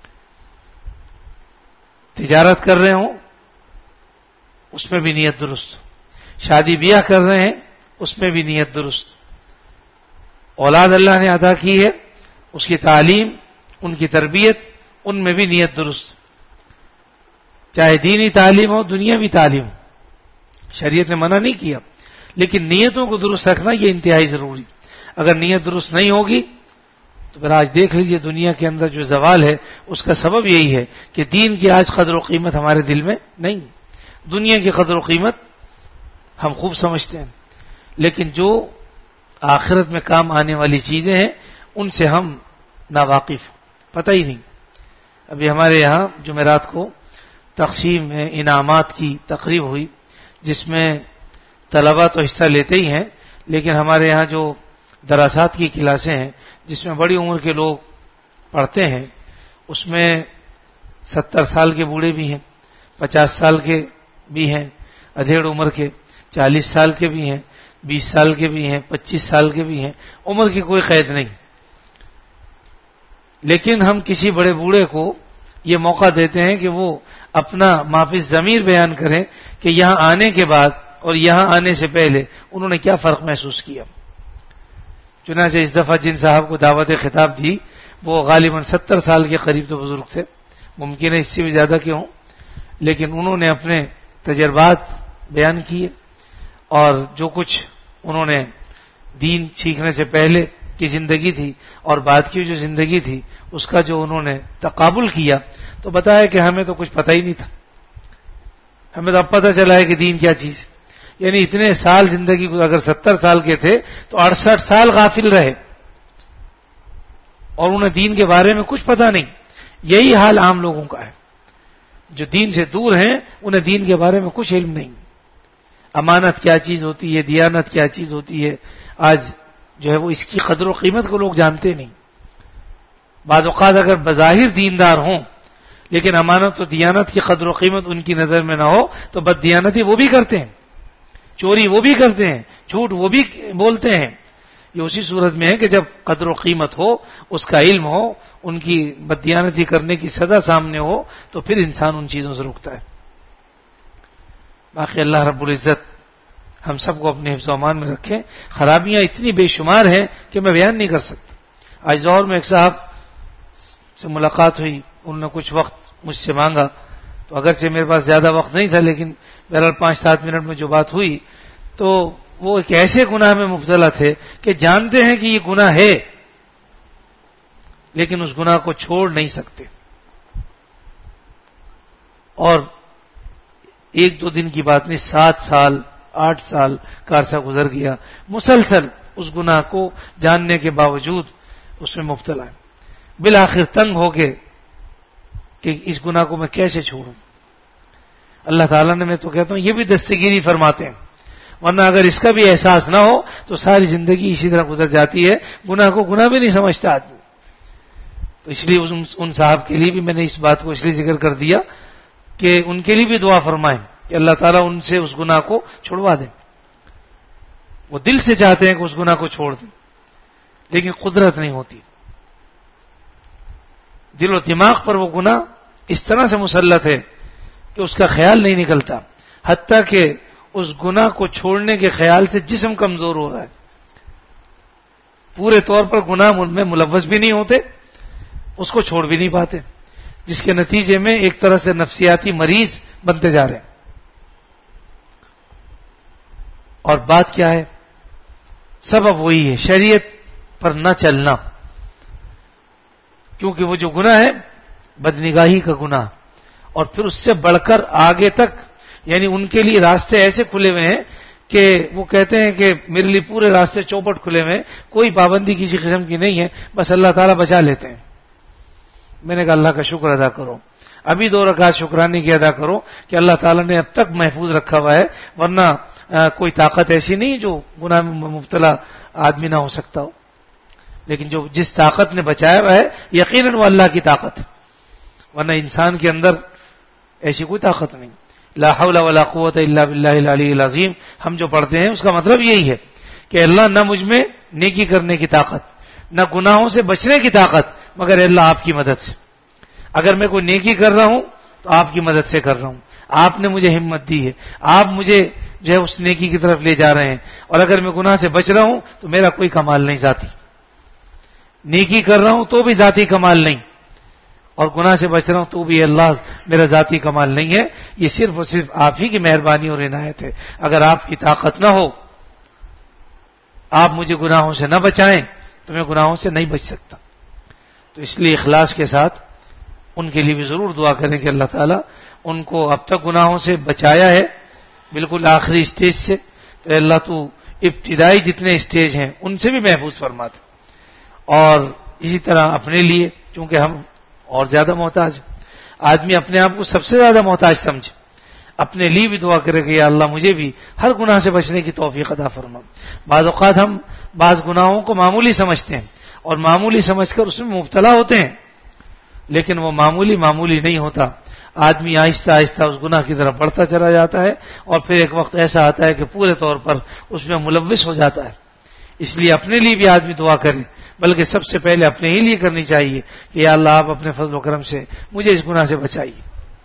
تجارت کر رہے ہوں اس میں بھی نیت درست، شادی بیاہ کر رہے ہیں اس میں بھی نیت درست، اولاد اللہ نے عطا کی ہے اس کی تعلیم، ان کی تربیت، ان میں بھی نیت درست، چاہے دینی تعلیم ہو دنیاوی تعلیم ہو، شریعت نے منع نہیں کیا، لیکن نیتوں کو درست رکھنا یہ انتہائی ضروری. اگر نیت درست نہیں ہوگی تو پھر آج دیکھ لیجئے دنیا کے اندر جو زوال ہے اس کا سبب یہی ہے کہ دین کی آج قدر و قیمت ہمارے دل میں نہیں. دنیا کی قدر و قیمت ہم خوب سمجھتے ہیں، لیکن جو آخرت میں کام آنے والی چیزیں ہیں ان سے ہم ناواقف، پتہ ہی نہیں. ابھی ہمارے یہاں جمعرات کو تقسیم انعامات کی تقریب ہوئی جس میں طلباء تو حصہ لیتے ہی ہیں، لیکن ہمارے یہاں جو دراسات کی کلاسیں ہیں جس میں بڑی عمر کے لوگ پڑھتے ہیں اس میں 70 سال کے بوڑھے بھی ہیں، 50 سال کے بھی ہیں، ادھیڑ عمر کے 40 سال کے بھی ہیں، 20 سال کے بھی ہیں، 25 سال کے بھی ہیں، عمر کی کوئی قید نہیں. لیکن ہم کسی بڑے بوڑھے کو یہ موقع دیتے ہیں کہ وہ اپنا معافی ضمیر بیان کریں کہ یہاں آنے کے بعد اور یہاں آنے سے پہلے انہوں نے کیا فرق محسوس کیا. چنانچہ اس دفعہ جن صاحب کو دعوت خطاب دی وہ غالباً 70 سال کے قریب تو بزرگ تھے، ممکن ہے اس سے بھی زیادہ کے ہوں، لیکن انہوں نے اپنے تجربات بیان کیے اور جو کچھ انہوں نے دین سیکھنے سے پہلے کی زندگی تھی اور بعد کی جو زندگی تھی اس کا جو انہوں نے تقابل کیا تو بتایا کہ ہمیں تو کچھ پتہ ہی نہیں تھا، ہمیں تو اب پتہ چلا ہے کہ دین کیا چیز ہے. یعنی اتنے سال زندگی کو اگر 70 سال کے تھے تو 68 سال غافل رہے اور انہیں دین کے بارے میں کچھ پتہ نہیں. یہی حال عام لوگوں کا ہے. جو دین سے دور ہیں انہیں دین کے بارے میں کچھ علم نہیں. امانت کیا چیز ہوتی ہے, دیانت کیا چیز ہوتی ہے, آج جو ہے وہ اس کی قدر و قیمت کو لوگ جانتے نہیں. بعض اوقات اگر بظاہر دیندار ہوں لیکن امانت و دیانت کی قدر و قیمت ان کی نظر میں نہ ہو تو بد دیانتی وہ بھی کرتے ہیں, چوری وہ بھی کرتے ہیں, جھوٹ وہ بھی بولتے ہیں. یہ اسی صورت میں ہے کہ جب قدر و قیمت ہو, اس کا علم ہو, ان کی بددیانتی کرنے کی سزا سامنے ہو, تو پھر انسان ان چیزوں سے رکتا ہے. باقی اللہ رب العزت ہم سب کو اپنے حفظ و امان میں رکھیں. خرابیاں اتنی بے شمار ہیں کہ میں بیان نہیں کر سکتا. آج ظہر میں ایک صاحب سے ملاقات ہوئی, انہوں نے کچھ وقت مجھ سے مانگا, تو اگرچہ میرے پاس زیادہ وقت نہیں تھا لیکن بہرحال 5-7 منٹ میں جو بات ہوئی تو وہ ایک ایسے گناہ میں مبتلا تھے کہ جانتے ہیں کہ یہ گناہ ہے لیکن اس گناہ کو چھوڑ نہیں سکتے, اور 1-2 دن کی بات نہیں, 7 سال 8 سال کا عرصہ گزر گیا مسلسل اس گناہ کو جاننے کے باوجود اس میں مبتلا ہے. بالآخر تنگ ہو کے کہ اس گناہ کو میں کیسے چھوڑوں. اللہ تعالیٰ نے, میں تو کہتا ہوں, یہ بھی دستگیری فرماتے ہیں, ورنہ اگر اس کا بھی احساس نہ ہو تو ساری زندگی اسی طرح گزر جاتی ہے, گناہ کو گناہ بھی نہیں سمجھتا آدمی. تو اس لیے ان صاحب کے لیے بھی میں نے اس بات کو اس لیے ذکر کر دیا کہ ان کے لیے بھی دعا فرمائیں کہ اللہ تعالیٰ ان سے اس گناہ کو چھڑوا دیں. وہ دل سے چاہتے ہیں کہ اس گناہ کو چھوڑ دیں لیکن قدرت نہیں ہوتی. دل و دماغ پر وہ گناہ اس طرح سے مسلط ہے کہ اس کا خیال نہیں نکلتا, حتیٰ کہ اس گناہ کو چھوڑنے کے خیال سے جسم کمزور ہو رہا ہے. پورے طور پر گناہ میں ملوث بھی نہیں ہوتے, اس کو چھوڑ بھی نہیں پاتے, جس کے نتیجے میں ایک طرح سے نفسیاتی مریض بنتے جا رہے ہیں. اور بات کیا ہے؟ سبب وہی ہے, شریعت پر نہ چلنا. کیونکہ وہ جو گناہ ہے بدنگاہی کا گناہ, اور پھر اس سے بڑھ کر آگے تک, یعنی ان کے لیے راستے ایسے کھلے ہوئے ہیں کہ وہ کہتے ہیں کہ میرے لیے پورے راستے چوپٹ کھلے ہوئے ہیں, کوئی پابندی کسی قسم کی نہیں ہے, بس اللہ تعالیٰ بچا لیتے ہیں. میں نے کہا اللہ کا شکر ادا کرو, ابھی 2 رکعت شکرانے کی ادا کرو کہ اللہ تعالیٰ نے اب تک محفوظ رکھا ہوا ہے, ورنہ کوئی طاقت ایسی نہیں جو گناہ میں مبتلا آدمی نہ ہو سکتا ہو. لیکن جو جس طاقت نے بچایا ہوا ہے یقیناً وہ اللہ کی طاقت ہے, ورنہ انسان کے اندر ایسی کوئی طاقت نہیں. لا حول ولا قوت الا باللہ العلی العظیم ہم جو پڑھتے ہیں اس کا مطلب یہی ہے کہ اللہ نہ مجھ میں نیکی کرنے کی طاقت, نہ گناہوں سے بچنے کی طاقت, مگر اللہ آپ کی مدد سے. اگر میں کوئی نیکی کر رہا ہوں تو آپ کی مدد سے کر رہا ہوں, آپ نے مجھے ہمت دی ہے, آپ مجھے جو ہے اس نیکی کی طرف لے جا رہے ہیں. اور اگر میں گناہ سے بچ رہا ہوں تو میرا کوئی کمال نہیں ذاتی, نیکی کر رہا ہوں تو بھی ذاتی کمال نہیں, اور گناہ سے بچ رہا ہوں تو بھی اللہ میرا ذاتی کمال نہیں ہے. یہ صرف اور صرف آپ ہی کی مہربانی اور عنایت ہے. اگر آپ کی طاقت نہ ہو, آپ مجھے گناہوں سے نہ بچائیں تو میں گناہوں سے نہیں بچ سکتا. تو اس لیے اخلاص کے ساتھ ان کے لیے بھی ضرور دعا کریں کہ اللہ تعالیٰ ان کو اب تک گناہوں سے بچایا ہے بالکل آخری اسٹیج سے, تو اللہ تو ابتدائی جتنے اسٹیج ہیں ان سے بھی محفوظ فرماتے. اور اسی طرح اپنے لیے, چونکہ ہم اور زیادہ محتاج ہیں, آدمی اپنے آپ کو سب سے زیادہ محتاج سمجھے, اپنے لیے بھی دعا کرے کہ یا اللہ مجھے بھی ہر گناہ سے بچنے کی توفیق عطا فرما. بعض اوقات ہم بعض گناہوں کو معمولی سمجھتے ہیں اور معمولی سمجھ کر اس میں مبتلا ہوتے ہیں, لیکن وہ معمولی نہیں ہوتا. آدمی آہستہ آہستہ اس گناہ کی طرف بڑھتا چلا جاتا ہے اور پھر ایک وقت ایسا آتا ہے کہ پورے طور پر اس میں ملوث ہو جاتا ہے. اس لیے اپنے لیے بھی آدمی دعا کرے, بلکہ سب سے پہلے اپنے ہی لیے کرنی چاہیے کہ یا اللہ آپ اپنے فضل و کرم سے مجھے اس گناہ سے بچائیے.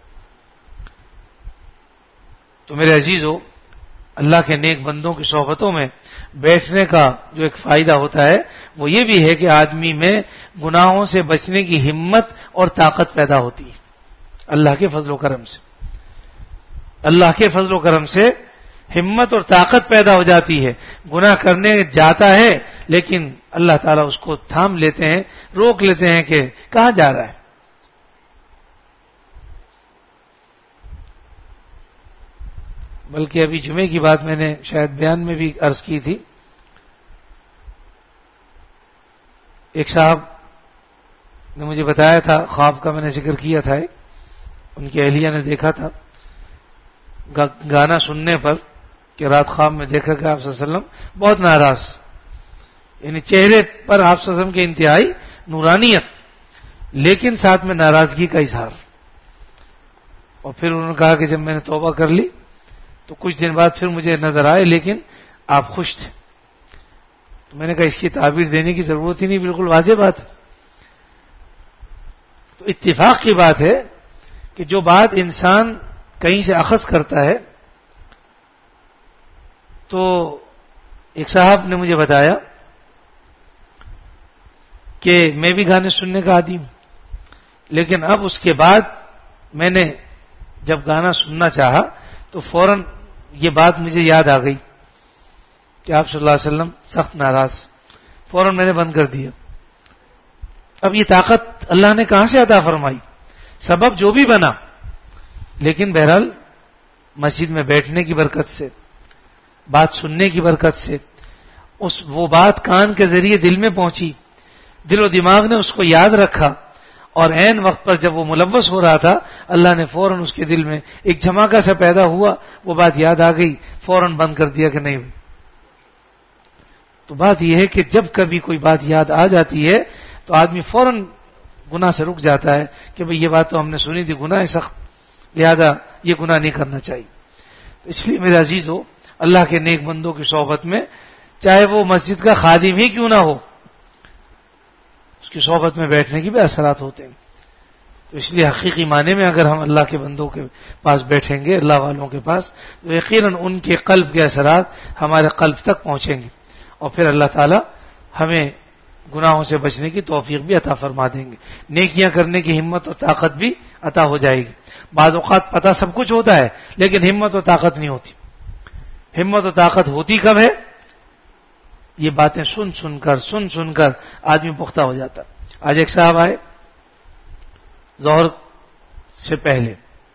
تو میرے عزیزو, اللہ کے نیک بندوں کی صحبتوں میں بیٹھنے کا جو ایک فائدہ ہوتا ہے وہ یہ بھی ہے کہ آدمی میں گناہوں سے بچنے کی ہمت اور طاقت پیدا ہوتی ہے اللہ کے فضل و کرم سے. اللہ کے فضل و کرم سے ہمت اور طاقت پیدا ہو جاتی ہے. گناہ کرنے جاتا ہے لیکن اللہ تعالیٰ اس کو تھام لیتے ہیں, روک لیتے ہیں کہ کہاں جا رہا ہے. بلکہ ابھی جمعے کی بات میں نے شاید بیان میں بھی عرض کی تھی. ایک صاحب نے مجھے بتایا تھا, خواب کا میں نے ذکر کیا تھا, ان کی اہلیہ نے دیکھا تھا گانا سننے پر کہ رات خواب میں دیکھا کہ آپ صلی اللہ علیہ وسلم بہت ناراض، یعنی چہرے پر آپ صلی اللہ علیہ وسلم کی انتہائی نورانیت لیکن ساتھ میں ناراضگی کا اظہار. اور پھر انہوں نے کہا کہ جب میں نے توبہ کر لی تو کچھ دن بعد پھر مجھے نظر آئے لیکن آپ خوش تھے. تو میں نے کہا اس کی تعبیر دینے کی ضرورت ہی نہیں، بالکل واضح بات ہے. تو اتفاق کی بات ہے کہ جو بات انسان کہیں سے اخذ کرتا ہے، تو ایک صاحب نے مجھے بتایا کہ میں بھی گانے سننے کا عادی ہوں، لیکن اب اس کے بعد میں نے جب گانا سننا چاہا تو فوراً یہ بات مجھے یاد آ گئی کہ آپ صلی اللہ علیہ وسلم سخت ناراض، فوراً میں نے بند کر دیا. اب یہ طاقت اللہ نے کہاں سے عطا فرمائی؟ سبب جو بھی بنا، لیکن بہرحال مسجد میں بیٹھنے کی برکت سے، بات سننے کی برکت سے، وہ بات کان کے ذریعے دل میں پہنچی، دل و دماغ نے اس کو یاد رکھا، اور عین وقت پر جب وہ ملوث ہو رہا تھا اللہ نے فوراً اس کے دل میں ایک جھماکہ سا پیدا ہوا، وہ بات یاد آ گئی، فوراً بند کر دیا کہ نہیں. تو بات یہ ہے کہ جب کبھی کوئی بات یاد آ جاتی ہے تو آدمی فوراً گناہ سے رک جاتا ہے کہ بھئی یہ بات تو ہم نے سنی تھی، گناہ ہے سخت، لہذا یہ گناہ نہیں کرنا چاہیے. تو اس لیے میرے عزیزو، اللہ کے نیک بندوں کی صحبت میں چاہے وہ مسجد کا خادم ہی کیوں نہ ہو، اس کی صحبت میں بیٹھنے کی بھی اثرات ہوتے ہیں. تو اس لیے حقیقی معنی میں اگر ہم اللہ کے بندوں کے پاس بیٹھیں گے، اللہ والوں کے پاس، تو یقیناً ان کے قلب کے اثرات ہمارے قلب تک پہنچیں گے، اور پھر اللہ تعالی ہمیں گناہوں سے بچنے کی توفیق بھی عطا فرما دیں گے، نیکیاں کرنے کی ہمت اور طاقت بھی عطا ہو جائے گی. بعض اوقات پتہ سب کچھ ہوتا ہے لیکن ہمت اور طاقت نہیں ہوتی. ہمت اور طاقت ہوتی کب ہے؟ یہ باتیں سن سن کر آدمی پختہ ہو جاتا. آج ایک صاحب آئے ظہر سے پہلے،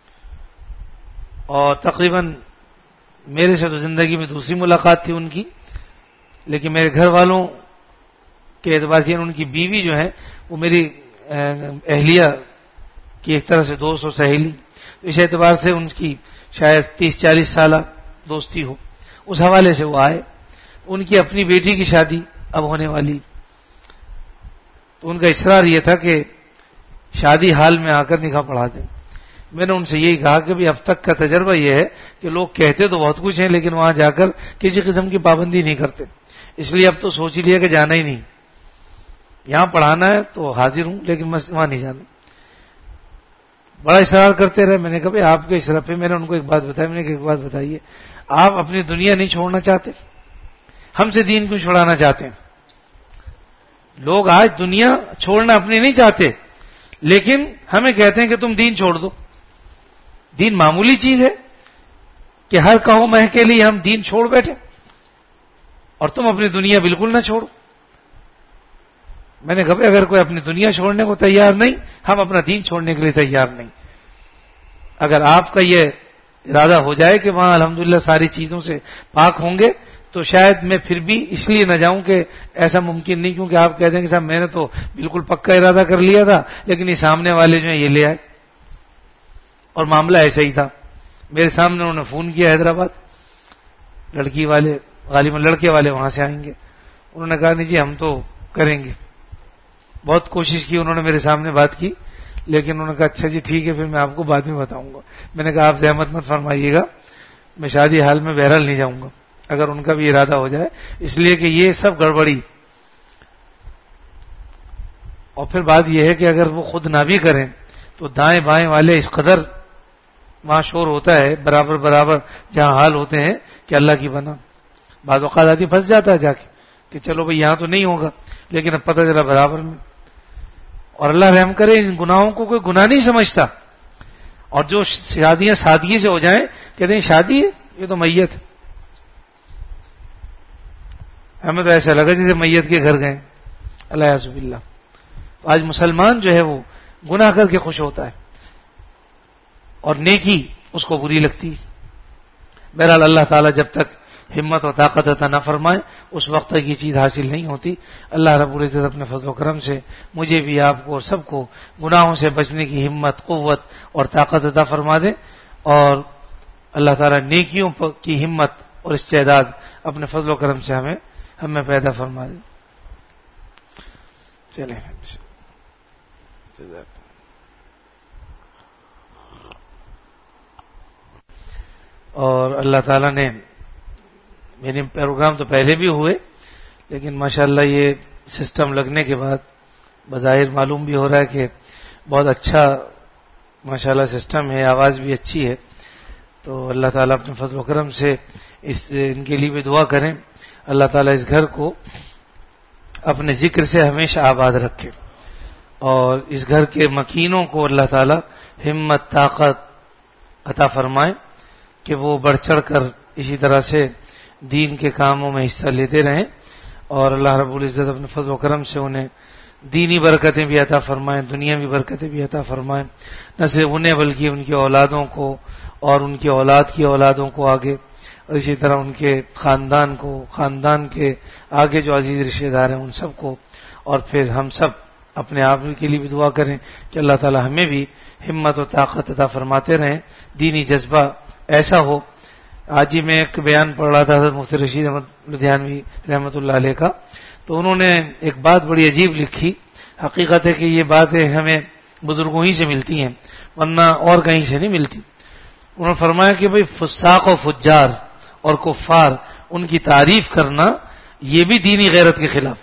اور تقریباً میرے سے تو زندگی میں دوسری ملاقات تھی ان کی، لیکن میرے گھر والوں کے اعتبار سے ان کی بیوی جو ہے وہ میری اہلیہ کی ایک طرح سے دوست اور سہیلی، تو اس اعتبار سے ان کی شاید 30-40 سالہ دوستی ہو. اس حوالے سے وہ آئے. ان کی اپنی بیٹی کی شادی اب ہونے والی، تو ان کا اصرار یہ تھا کہ شادی حال میں آ کر نکاح پڑھا دیں. میں نے ان سے یہی کہا کہ اب تک کا تجربہ یہ ہے کہ لوگ کہتے تو بہت کچھ ہیں لیکن وہاں جا کر کسی قسم کی پابندی نہیں کرتے، اس لیے اب تو سوچ ہی لیا کہ جانا ہی نہیں. یہاں پڑھانا ہے تو حاضر ہوں لیکن وہاں نہیں جانا. بڑا اصرار کرتے رہے. میں نے کہا بھائی آپ کے اصرار پہ میں نے ان کو ایک بات بتائی. میں نے کہا ایک بات بتائیے، آپ اپنی دنیا نہیں چھوڑنا چاہتے، ہم سے دین کیوں چھڑانا چاہتے ہیں؟ لوگ آج دنیا چھوڑنا اپنی نہیں چاہتے لیکن ہمیں کہتے ہیں کہ تم دین چھوڑ دو. دین معمولی چیز ہے کہ ہر کہو مہ کے لیے ہم دین چھوڑ بیٹھے اور تم اپنی دنیا بالکل نہ چھوڑو. میں نے کہا اگر کوئی اپنی دنیا چھوڑنے کو تیار نہیں، ہم اپنا دین چھوڑنے کے لیے تیار نہیں. اگر آپ کا یہ ارادہ ہو جائے کہ وہاں الحمدللہ ساری چیزوں سے پاک ہوں گے تو شاید میں پھر بھی اس لیے نہ جاؤں کہ ایسا ممکن نہیں، کیونکہ آپ کہتے ہیں کہ صاحب میں نے تو بالکل پکا ارادہ کر لیا تھا لیکن یہ سامنے والے جو ہیں یہ لے آئے. اور معاملہ ایسا ہی تھا. میرے سامنے انہوں نے فون کیا حیدرآباد، لڑکی والے غالباً لڑکے والے وہاں سے آئیں گے. انہوں نے کہا نہیں جی ہم تو کریں گے. بہت کوشش کی انہوں نے میرے سامنے بات کی لیکن انہوں نے کہا اچھا جی ٹھیک ہے پھر میں آپ کو بعد میں بتاؤں گا. میں نے کہا آپ زحمت مت فرمائیے گا، میں شادی حال میں بہرحال نہیں جاؤں گا اگر ان کا بھی ارادہ ہو جائے، اس لیے کہ یہ سب گڑبڑی. اور پھر بات یہ ہے کہ اگر وہ خود نہ بھی کریں تو دائیں بائیں والے اس قدر وہاں شور ہوتا ہے برابر برابر جہاں حال ہوتے ہیں کہ اللہ کی بنا. بعض اوقات آدمی پھنس جاتا ہے جا کے کہ چلو بھائی یہاں تو نہیں ہوگا لیکن اب پتہ چلا برابر میں. اور اللہ رحم کرے ان گناہوں کو کوئی گناہ نہیں سمجھتا. اور جو شادیاں سادگی سے ہو جائیں کہتے ہیں شادی ہے یہ تو میت ہے. ہمیں تو ایسا لگا جیسے میت کے گھر گئے. اللہ یعصب اللہ. تو آج مسلمان جو ہے وہ گناہ کر کے خوش ہوتا ہے اور نیکی اس کو بری لگتی. بہرحال اللہ تعالیٰ جب تک ہمت و طاقت عطا نہ فرمائے اس وقت تک یہ چیز حاصل نہیں ہوتی. اللہ رب العزت اپنے فضل و کرم سے مجھے بھی آپ کو اور سب کو گناہوں سے بچنے کی ہمت، قوت اور طاقت عطا فرما دے، اور اللہ تعالیٰ نیکیوں کی ہمت اور استعداد اپنے فضل و کرم سے ہمیں پیدا فرما دے. چلیں اور اللہ تعالیٰ نے میرے پروگرام تو پہلے بھی ہوئے، لیکن ماشاءاللہ یہ سسٹم لگنے کے بعد بظاہر معلوم بھی ہو رہا ہے کہ بہت اچھا ماشاءاللہ سسٹم ہے، آواز بھی اچھی ہے. تو اللہ تعالیٰ اپنے فضل و کرم سے ان کے لیے بھی دعا کریں. اللہ تعالیٰ اس گھر کو اپنے ذکر سے ہمیشہ آباد رکھے، اور اس گھر کے مکینوں کو اللہ تعالیٰ ہمت، طاقت عطا فرمائے کہ وہ بڑھ چڑھ کر اسی طرح سے دین کے کاموں میں حصہ لیتے رہیں، اور اللہ رب العزت اپنے فضل و کرم سے انہیں دینی برکتیں بھی عطا فرمائیں، دنیاوی برکتیں بھی عطا فرمائیں، نہ صرف انہیں بلکہ ان کی اولادوں کو اور ان کی اولاد کی اولادوں کو آگے، اور اسی طرح ان کے خاندان کو، خاندان کے آگے جو عزیز رشتہ دار ہیں ان سب کو. اور پھر ہم سب اپنے آپ کے لیے بھی دعا کریں کہ اللہ تعالی ہمیں بھی ہمت و طاقت عطا فرماتے رہیں، دینی جذبہ ایسا ہو. آج ہی میں ایک بیان پڑھ رہا تھا حضرت مفتی رشید احمد لدھیانوی رحمۃ اللہ علیہ کا، تو انہوں نے ایک بات بڑی عجیب لکھی. حقیقت ہے کہ یہ باتیں ہمیں بزرگوں ہی سے ملتی ہیں ورنہ اور کہیں سے نہیں ملتی. انہوں نے فرمایا کہ بھئی فساق و فجار اور کفار ان کی تعریف کرنا یہ بھی دینی غیرت کے خلاف،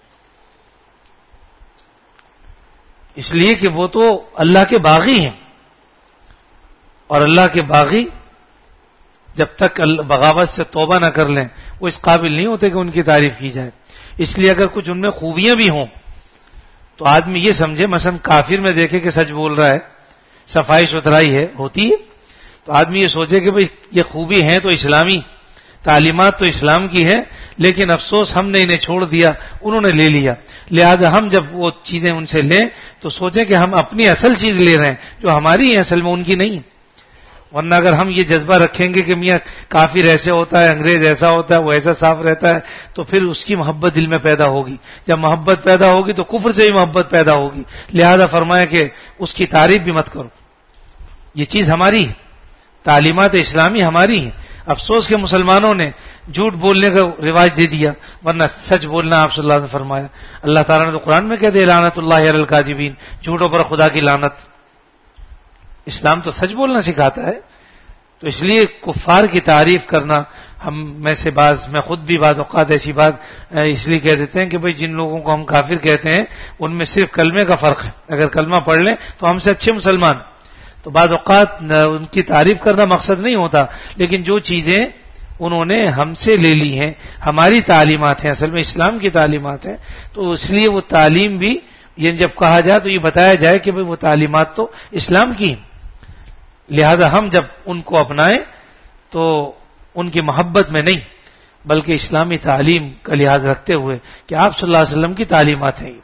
اس لیے کہ وہ تو اللہ کے باغی ہیں، اور اللہ کے باغی جب تک بغاوت سے توبہ نہ کر لیں وہ اس قابل نہیں ہوتے کہ ان کی تعریف کی جائے. اس لیے اگر کچھ ان میں خوبیاں بھی ہوں تو آدمی یہ سمجھے، مثلا کافر میں دیکھے کہ سچ بول رہا ہے، صفائی ستھرائی ہے، ہوتی ہے، تو آدمی یہ سوچے کہ بھئی یہ خوبی ہیں تو اسلامی تعلیمات تو اسلام کی ہے، لیکن افسوس ہم نے انہیں چھوڑ دیا، انہوں نے لے لیا. لہذا ہم جب وہ چیزیں ان سے لیں تو سوچیں کہ ہم اپنی اصل چیز لے رہے ہیں جو ہماری ہے، اصل میں ان کی نہیں. ورنہ اگر ہم یہ جذبہ رکھیں گے کہ میاں کافر ایسے ہوتا ہے، انگریز ایسا ہوتا ہے، وہ ایسا صاف رہتا ہے، تو پھر اس کی محبت دل میں پیدا ہوگی. جب محبت پیدا ہوگی تو کفر سے بھی محبت پیدا ہوگی. لہذا فرمایا کہ اس کی تعریف بھی مت کرو، یہ چیز ہماری ہے، تعلیمات اسلامی ہماری ہیں. افسوس کہ مسلمانوں نے جھوٹ بولنے کا رواج دے دیا، ورنہ سچ بولنا آپ صلی اللہ علیہ وسلم نے فرمایا. اللہ تعالیٰ نے تو قرآن میں کہہ دیا لعنت اللہ علی الکاذبین، جھوٹوں پر خدا کی لعنت. اسلام تو سچ بولنا سکھاتا ہے. تو اس لیے کفار کی تعریف کرنا ہم میں سے بعض، میں خود بھی بعض اوقات ایسی بات اس لیے کہہ دیتے ہیں کہ بھئی جن لوگوں کو ہم کافر کہتے ہیں ان میں صرف کلمے کا فرق ہے، اگر کلمہ پڑھ لیں تو ہم سے اچھے مسلمان. تو بعض اوقات ان کی تعریف کرنا مقصد نہیں ہوتا، لیکن جو چیزیں انہوں نے ہم سے لے لی ہیں، ہماری تعلیمات ہیں، اصل میں اسلام کی تعلیمات ہیں، تو اس لیے وہ تعلیم بھی یہ جب کہا جائے تو یہ بتایا جائے کہ بھئی وہ تعلیمات تو اسلام کی ہیں. لہذا ہم جب ان کو اپنائیں تو ان کی محبت میں نہیں بلکہ اسلامی تعلیم کا لحاظ رکھتے ہوئے کہ آپ صلی اللہ علیہ وسلم کی تعلیمات ہیں.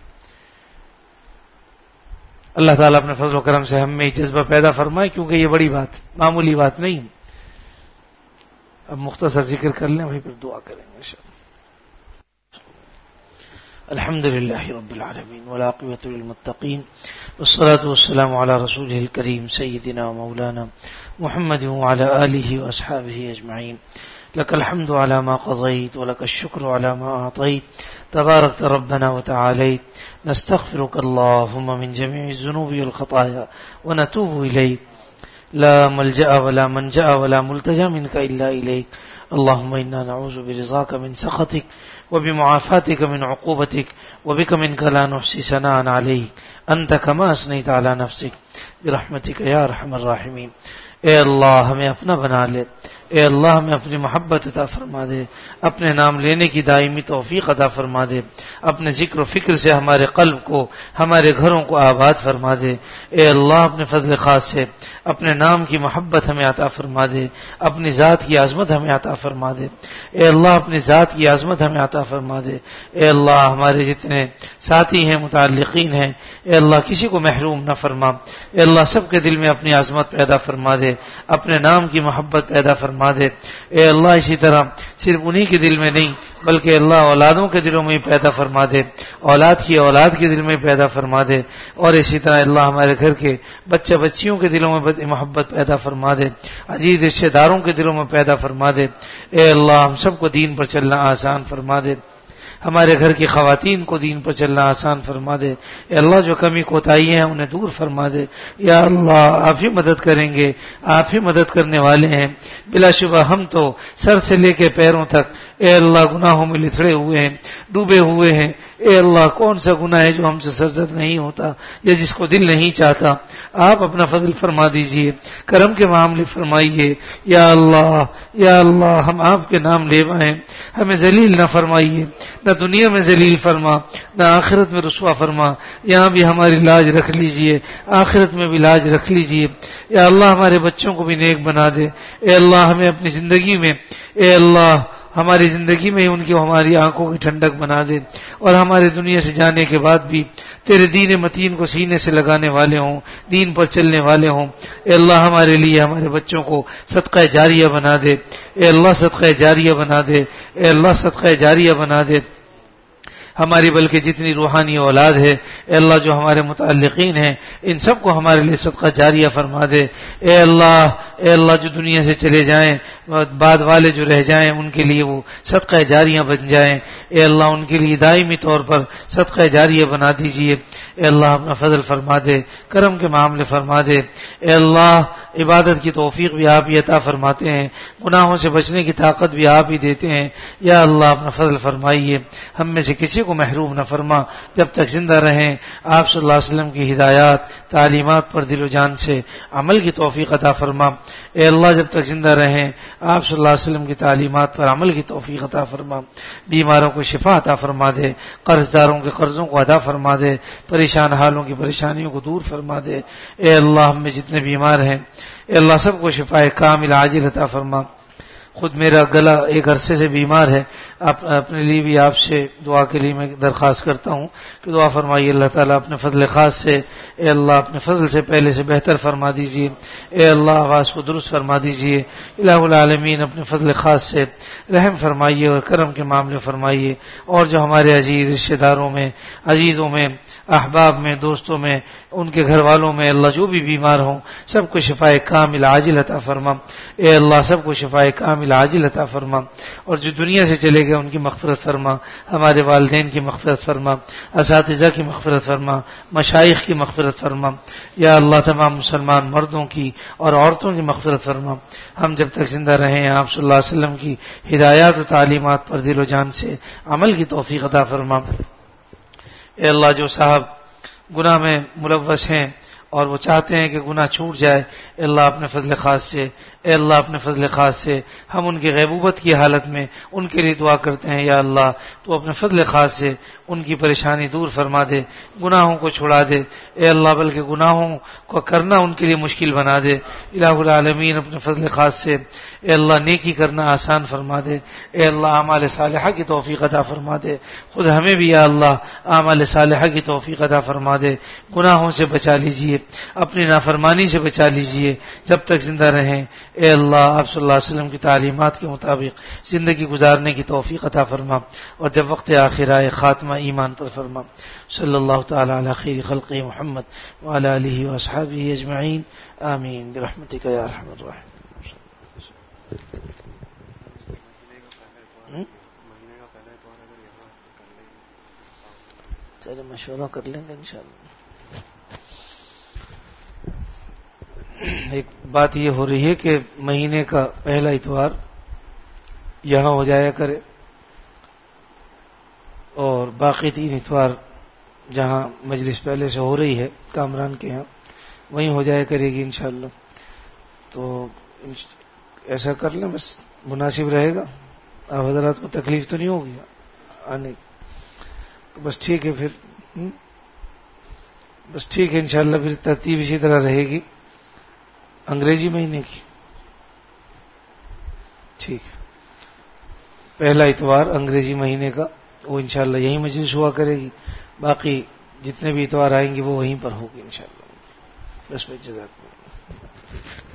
اللہ تعالیٰ اپنے فضل و کرم سے ہم میں جذبہ پیدا فرمائے، کیونکہ یہ بڑی بات، معمولی بات نہیں. اب مختصر ذکر کر لیں وہیں پھر دعا کریں گے انشاءاللہ. الحمد للہ رب العالمین والعاقبۃ للمتقین والصلاة والسلام علی رسولہ الکریم سیدنا و مولانا محمد وعلی آلہ واصحابہ اجمعین. لك الحمد على ما قضيت ولك الشكر على ما أعطيت تباركت ربنا وتعاليت. نستغفرك اللهم من جميع الذنوب والخطايا ونتوب إليك. لا ملجأ ولا منجأ ولا ملتجأ منك إلا إليك. اللهم إنا نعوذ برضاك من سخطك وبمعافاتك من عقوبتك وبك منك لا نحصي ثناء عليك أنت كما أثنيت على نفسك برحمتك يا أرحم الراحمين. اے اللہ ہمیں اپنا بنا لے، اے اللہ ہمیں اپنی محبت عطا فرما دے، اپنے نام لینے کی دائمی توفیق عطا فرما دے، اپنے ذکر و فکر سے ہمارے قلب کو، ہمارے گھروں کو آباد فرما دے. اے اللہ اپنے فضل خاص سے اپنے نام کی محبت ہمیں عطا فرما دے، اپنی ذات کی عظمت ہمیں عطا فرما دے. اے اللہ اپنی ذات کی عظمت ہمیں عطا فرما دے. اے اللہ ہمارے جتنے ساتھی ہیں، متعلقین ہیں، اے اللہ کسی کو محروم نہ فرما. اے اللہ سب کے دل میں اپنی عظمت پیدا فرما دے، اپنے نام کی محبت پیدا فرما فرما دے. اے اللہ اسی طرح صرف انہی کے دل میں نہیں بلکہ اللہ اولادوں کے دلوں میں پیدا فرما دے, اولاد کی اولاد کے دل میں پیدا فرما دے, اور اسی طرح اللہ ہمارے گھر کے بچے بچیوں کے دلوں میں محبت پیدا فرما دے, عزیز رشتہ داروں کے دلوں میں پیدا فرما دے. اے اللہ ہم سب کو دین پر چلنا آسان فرما دے, ہمارے گھر کی خواتین کو دین پر چلنا آسان فرما دے. اے اللہ جو کمی کوتاہی ہیں انہیں دور فرما دے. یا اللہ آپ ہی مدد کریں گے, آپ ہی مدد کرنے والے ہیں. بلا شبہ ہم تو سر سے لے کے پیروں تک اے اللہ گناہوں میں لتھڑے ہوئے ہیں, ڈوبے ہوئے ہیں. اے اللہ کون سا گناہ ہے جو ہم سے سرزد نہیں ہوتا یا جس کو دل نہیں چاہتا. آپ اپنا فضل فرما دیجئے, کرم کے معاملے فرمائیے. یا اللہ ہم آپ کے نام لیوا ہیں, ہمیں ذلیل نہ فرمائیے, نہ دنیا میں ذلیل فرما نہ آخرت میں رسوا فرما. یہاں بھی ہماری لاج رکھ لیجئے, آخرت میں بھی لاج رکھ لیجئے. یا اللہ ہمارے بچوں کو بھی نیک بنا دے. اے اللہ ہمیں اپنی زندگی میں اے اللہ ہماری زندگی میں ان کی ہماری آنکھوں کی ٹھنڈک بنا دے, اور ہمارے دنیا سے جانے کے بعد بھی تیرے دین متین کو سینے سے لگانے والے ہوں, دین پر چلنے والے ہوں. اے اللہ ہمارے لیے ہمارے بچوں کو صدقہ جاریہ بنا دے. اے اللہ صدقہ جاریہ بنا دے. اے اللہ صدقہ جاریہ بنا دے. ہماری بلکہ جتنی روحانی اولاد ہے اے اللہ جو ہمارے متعلقین ہیں ان سب کو ہمارے لیے صدقہ جاریہ فرما دے. اے اللہ جو دنیا سے چلے جائیں بعد والے جو رہ جائیں ان کے لیے وہ صدقہ جاریہ بن جائیں. اے اللہ ان کے لیے دائمی طور پر صدقہ جاریہ بنا دیجئے. اے اللہ اپنا فضل فرما دے, کرم کے معاملے فرما دے. اے اللہ عبادت کی توفیق بھی آپ ہی عطا فرماتے ہیں, گناہوں سے بچنے کی طاقت بھی آپ ہی دیتے ہیں. یا اللہ اپنا فضل فرمائیے, ہم میں سے کسی کو محروم نہ فرما. جب تک زندہ رہیں آپ صلی اللہ علیہ وسلم کی ہدایات تعلیمات پر دل و جان سے عمل کی توفیق عطا فرما. اے اللہ جب تک زندہ رہیں آپ صلی اللہ علیہ وسلم کی تعلیمات پر عمل کی توفیق عطا فرما. بیماروں کو شفا عطا فرما دے, قرض داروں کے قرضوں کو ادا فرما دے, پریشان حالوں کی پریشانیوں کو دور فرما دے. اے اللہ ہم میں جتنے بیمار ہیں اے اللہ سب کو شفا کامل عاجل عطا فرما. خود میرا گلا ایک عرصے سے بیمار ہے, اپنے لیے بھی آپ سے دعا کے لیے میں درخواست کرتا ہوں کہ دعا فرمائیے. اللہ تعالیٰ اپنے فضل خاص سے اے اللہ اپنے فضل سے پہلے سے بہتر فرما دیجیے. اے اللہ آواز کو درست فرما دیجیے. الہ العالمین اپنے فضل خاص سے رحم فرمائیے اور کرم کے معاملے فرمائیے. اور جو ہمارے عزیز رشتہ داروں میں, عزیزوں میں, احباب میں, دوستوں میں, ان کے گھر والوں میں اللہ جو بھی بیمار ہوں سب کو شفا کامل عاجل عطا فرما. اے اللہ سب کو شفا کامل عاجل عطا فرما. اور جو دنیا سے چلے گئے ان کی مغفرت فرما, ہمارے والدین کی مغفرت فرما, اساتذہ کی مغفرت فرما, مشائخ کی مغفرت فرما. یا اللہ تمام مسلمان مردوں کی اور عورتوں کی مغفرت فرما. ہم جب تک زندہ رہیں آپ صلی اللہ علیہ وسلم کی ہدایات و تعلیمات پر دل و جان سے عمل کی توفیق عطا فرما. اے اللہ جو صاحب گناہ میں ملوث ہیں اور وہ چاہتے ہیں کہ گناہ چھوٹ جائے, اے اللہ اپنے فضل خاص سے اے اللہ اپنے فضل خاص سے ہم ان کی غیبوبت کی حالت میں ان کے لیے دعا کرتے ہیں. یا اللہ تو اپنے فضل خاص سے ان کی پریشانی دور فرما دے, گناہوں کو چھڑا دے. اے اللہ بلکہ گناہوں کو کرنا ان کے لیے مشکل بنا دے. الہ العالمین اپنے فضل خاص سے اے اللہ نیکی کرنا آسان فرما دے. اے اللہ اعمال صالحہ کی توفیق عطا فرما دے. خود ہمیں بھی یا اللہ اعمال صالحہ کی توفیق عطا فرما دے. گناہوں سے بچا لیجئے, اپنی نافرمانی سے بچا لیجئے جب تک زندہ رہیں. اے اللہ آپ صلی اللہ علیہ وسلم کی تعلیمات کے مطابق زندگی گزارنے کی توفیق عطا فرما, اور جب وقت آخر آئے خاتمہ ایمان پر فرما. صلی اللہ تعالی علی خیر خلق محمد وعلی آلہ واصحابہ اجمعین آمین برحمتک یا ارحم الراحمین. چلے مشورہ کر لیں گے انشاءاللہ. ایک بات یہ ہو رہی ہے کہ مہینے کا پہلا اتوار یہاں ہو جایا کرے اور باقی 3 اتوار جہاں مجلس پہلے سے ہو رہی ہے کامران کے ہاں وہیں ہو جایا کرے گی انشاءاللہ. تو ایسا کر لیں, بس مناسب رہے گا. آپ حضرات کو تکلیف تو نہیں ہوگی آنے, تو بس ٹھیک ہے پھر, بس ٹھیک ہے انشاءاللہ. پھر ترتیب اسی طرح رہے گی انگریزی مہینے کی. ٹھیک, پہلا اتوار انگریزی مہینے کا وہ انشاءاللہ یہیں مجلس ہوا کرے گی. باقی جتنے بھی اتوار آئیں گے وہ وہیں پر ہوگی انشاءاللہ. بس میں جزاک اللہ.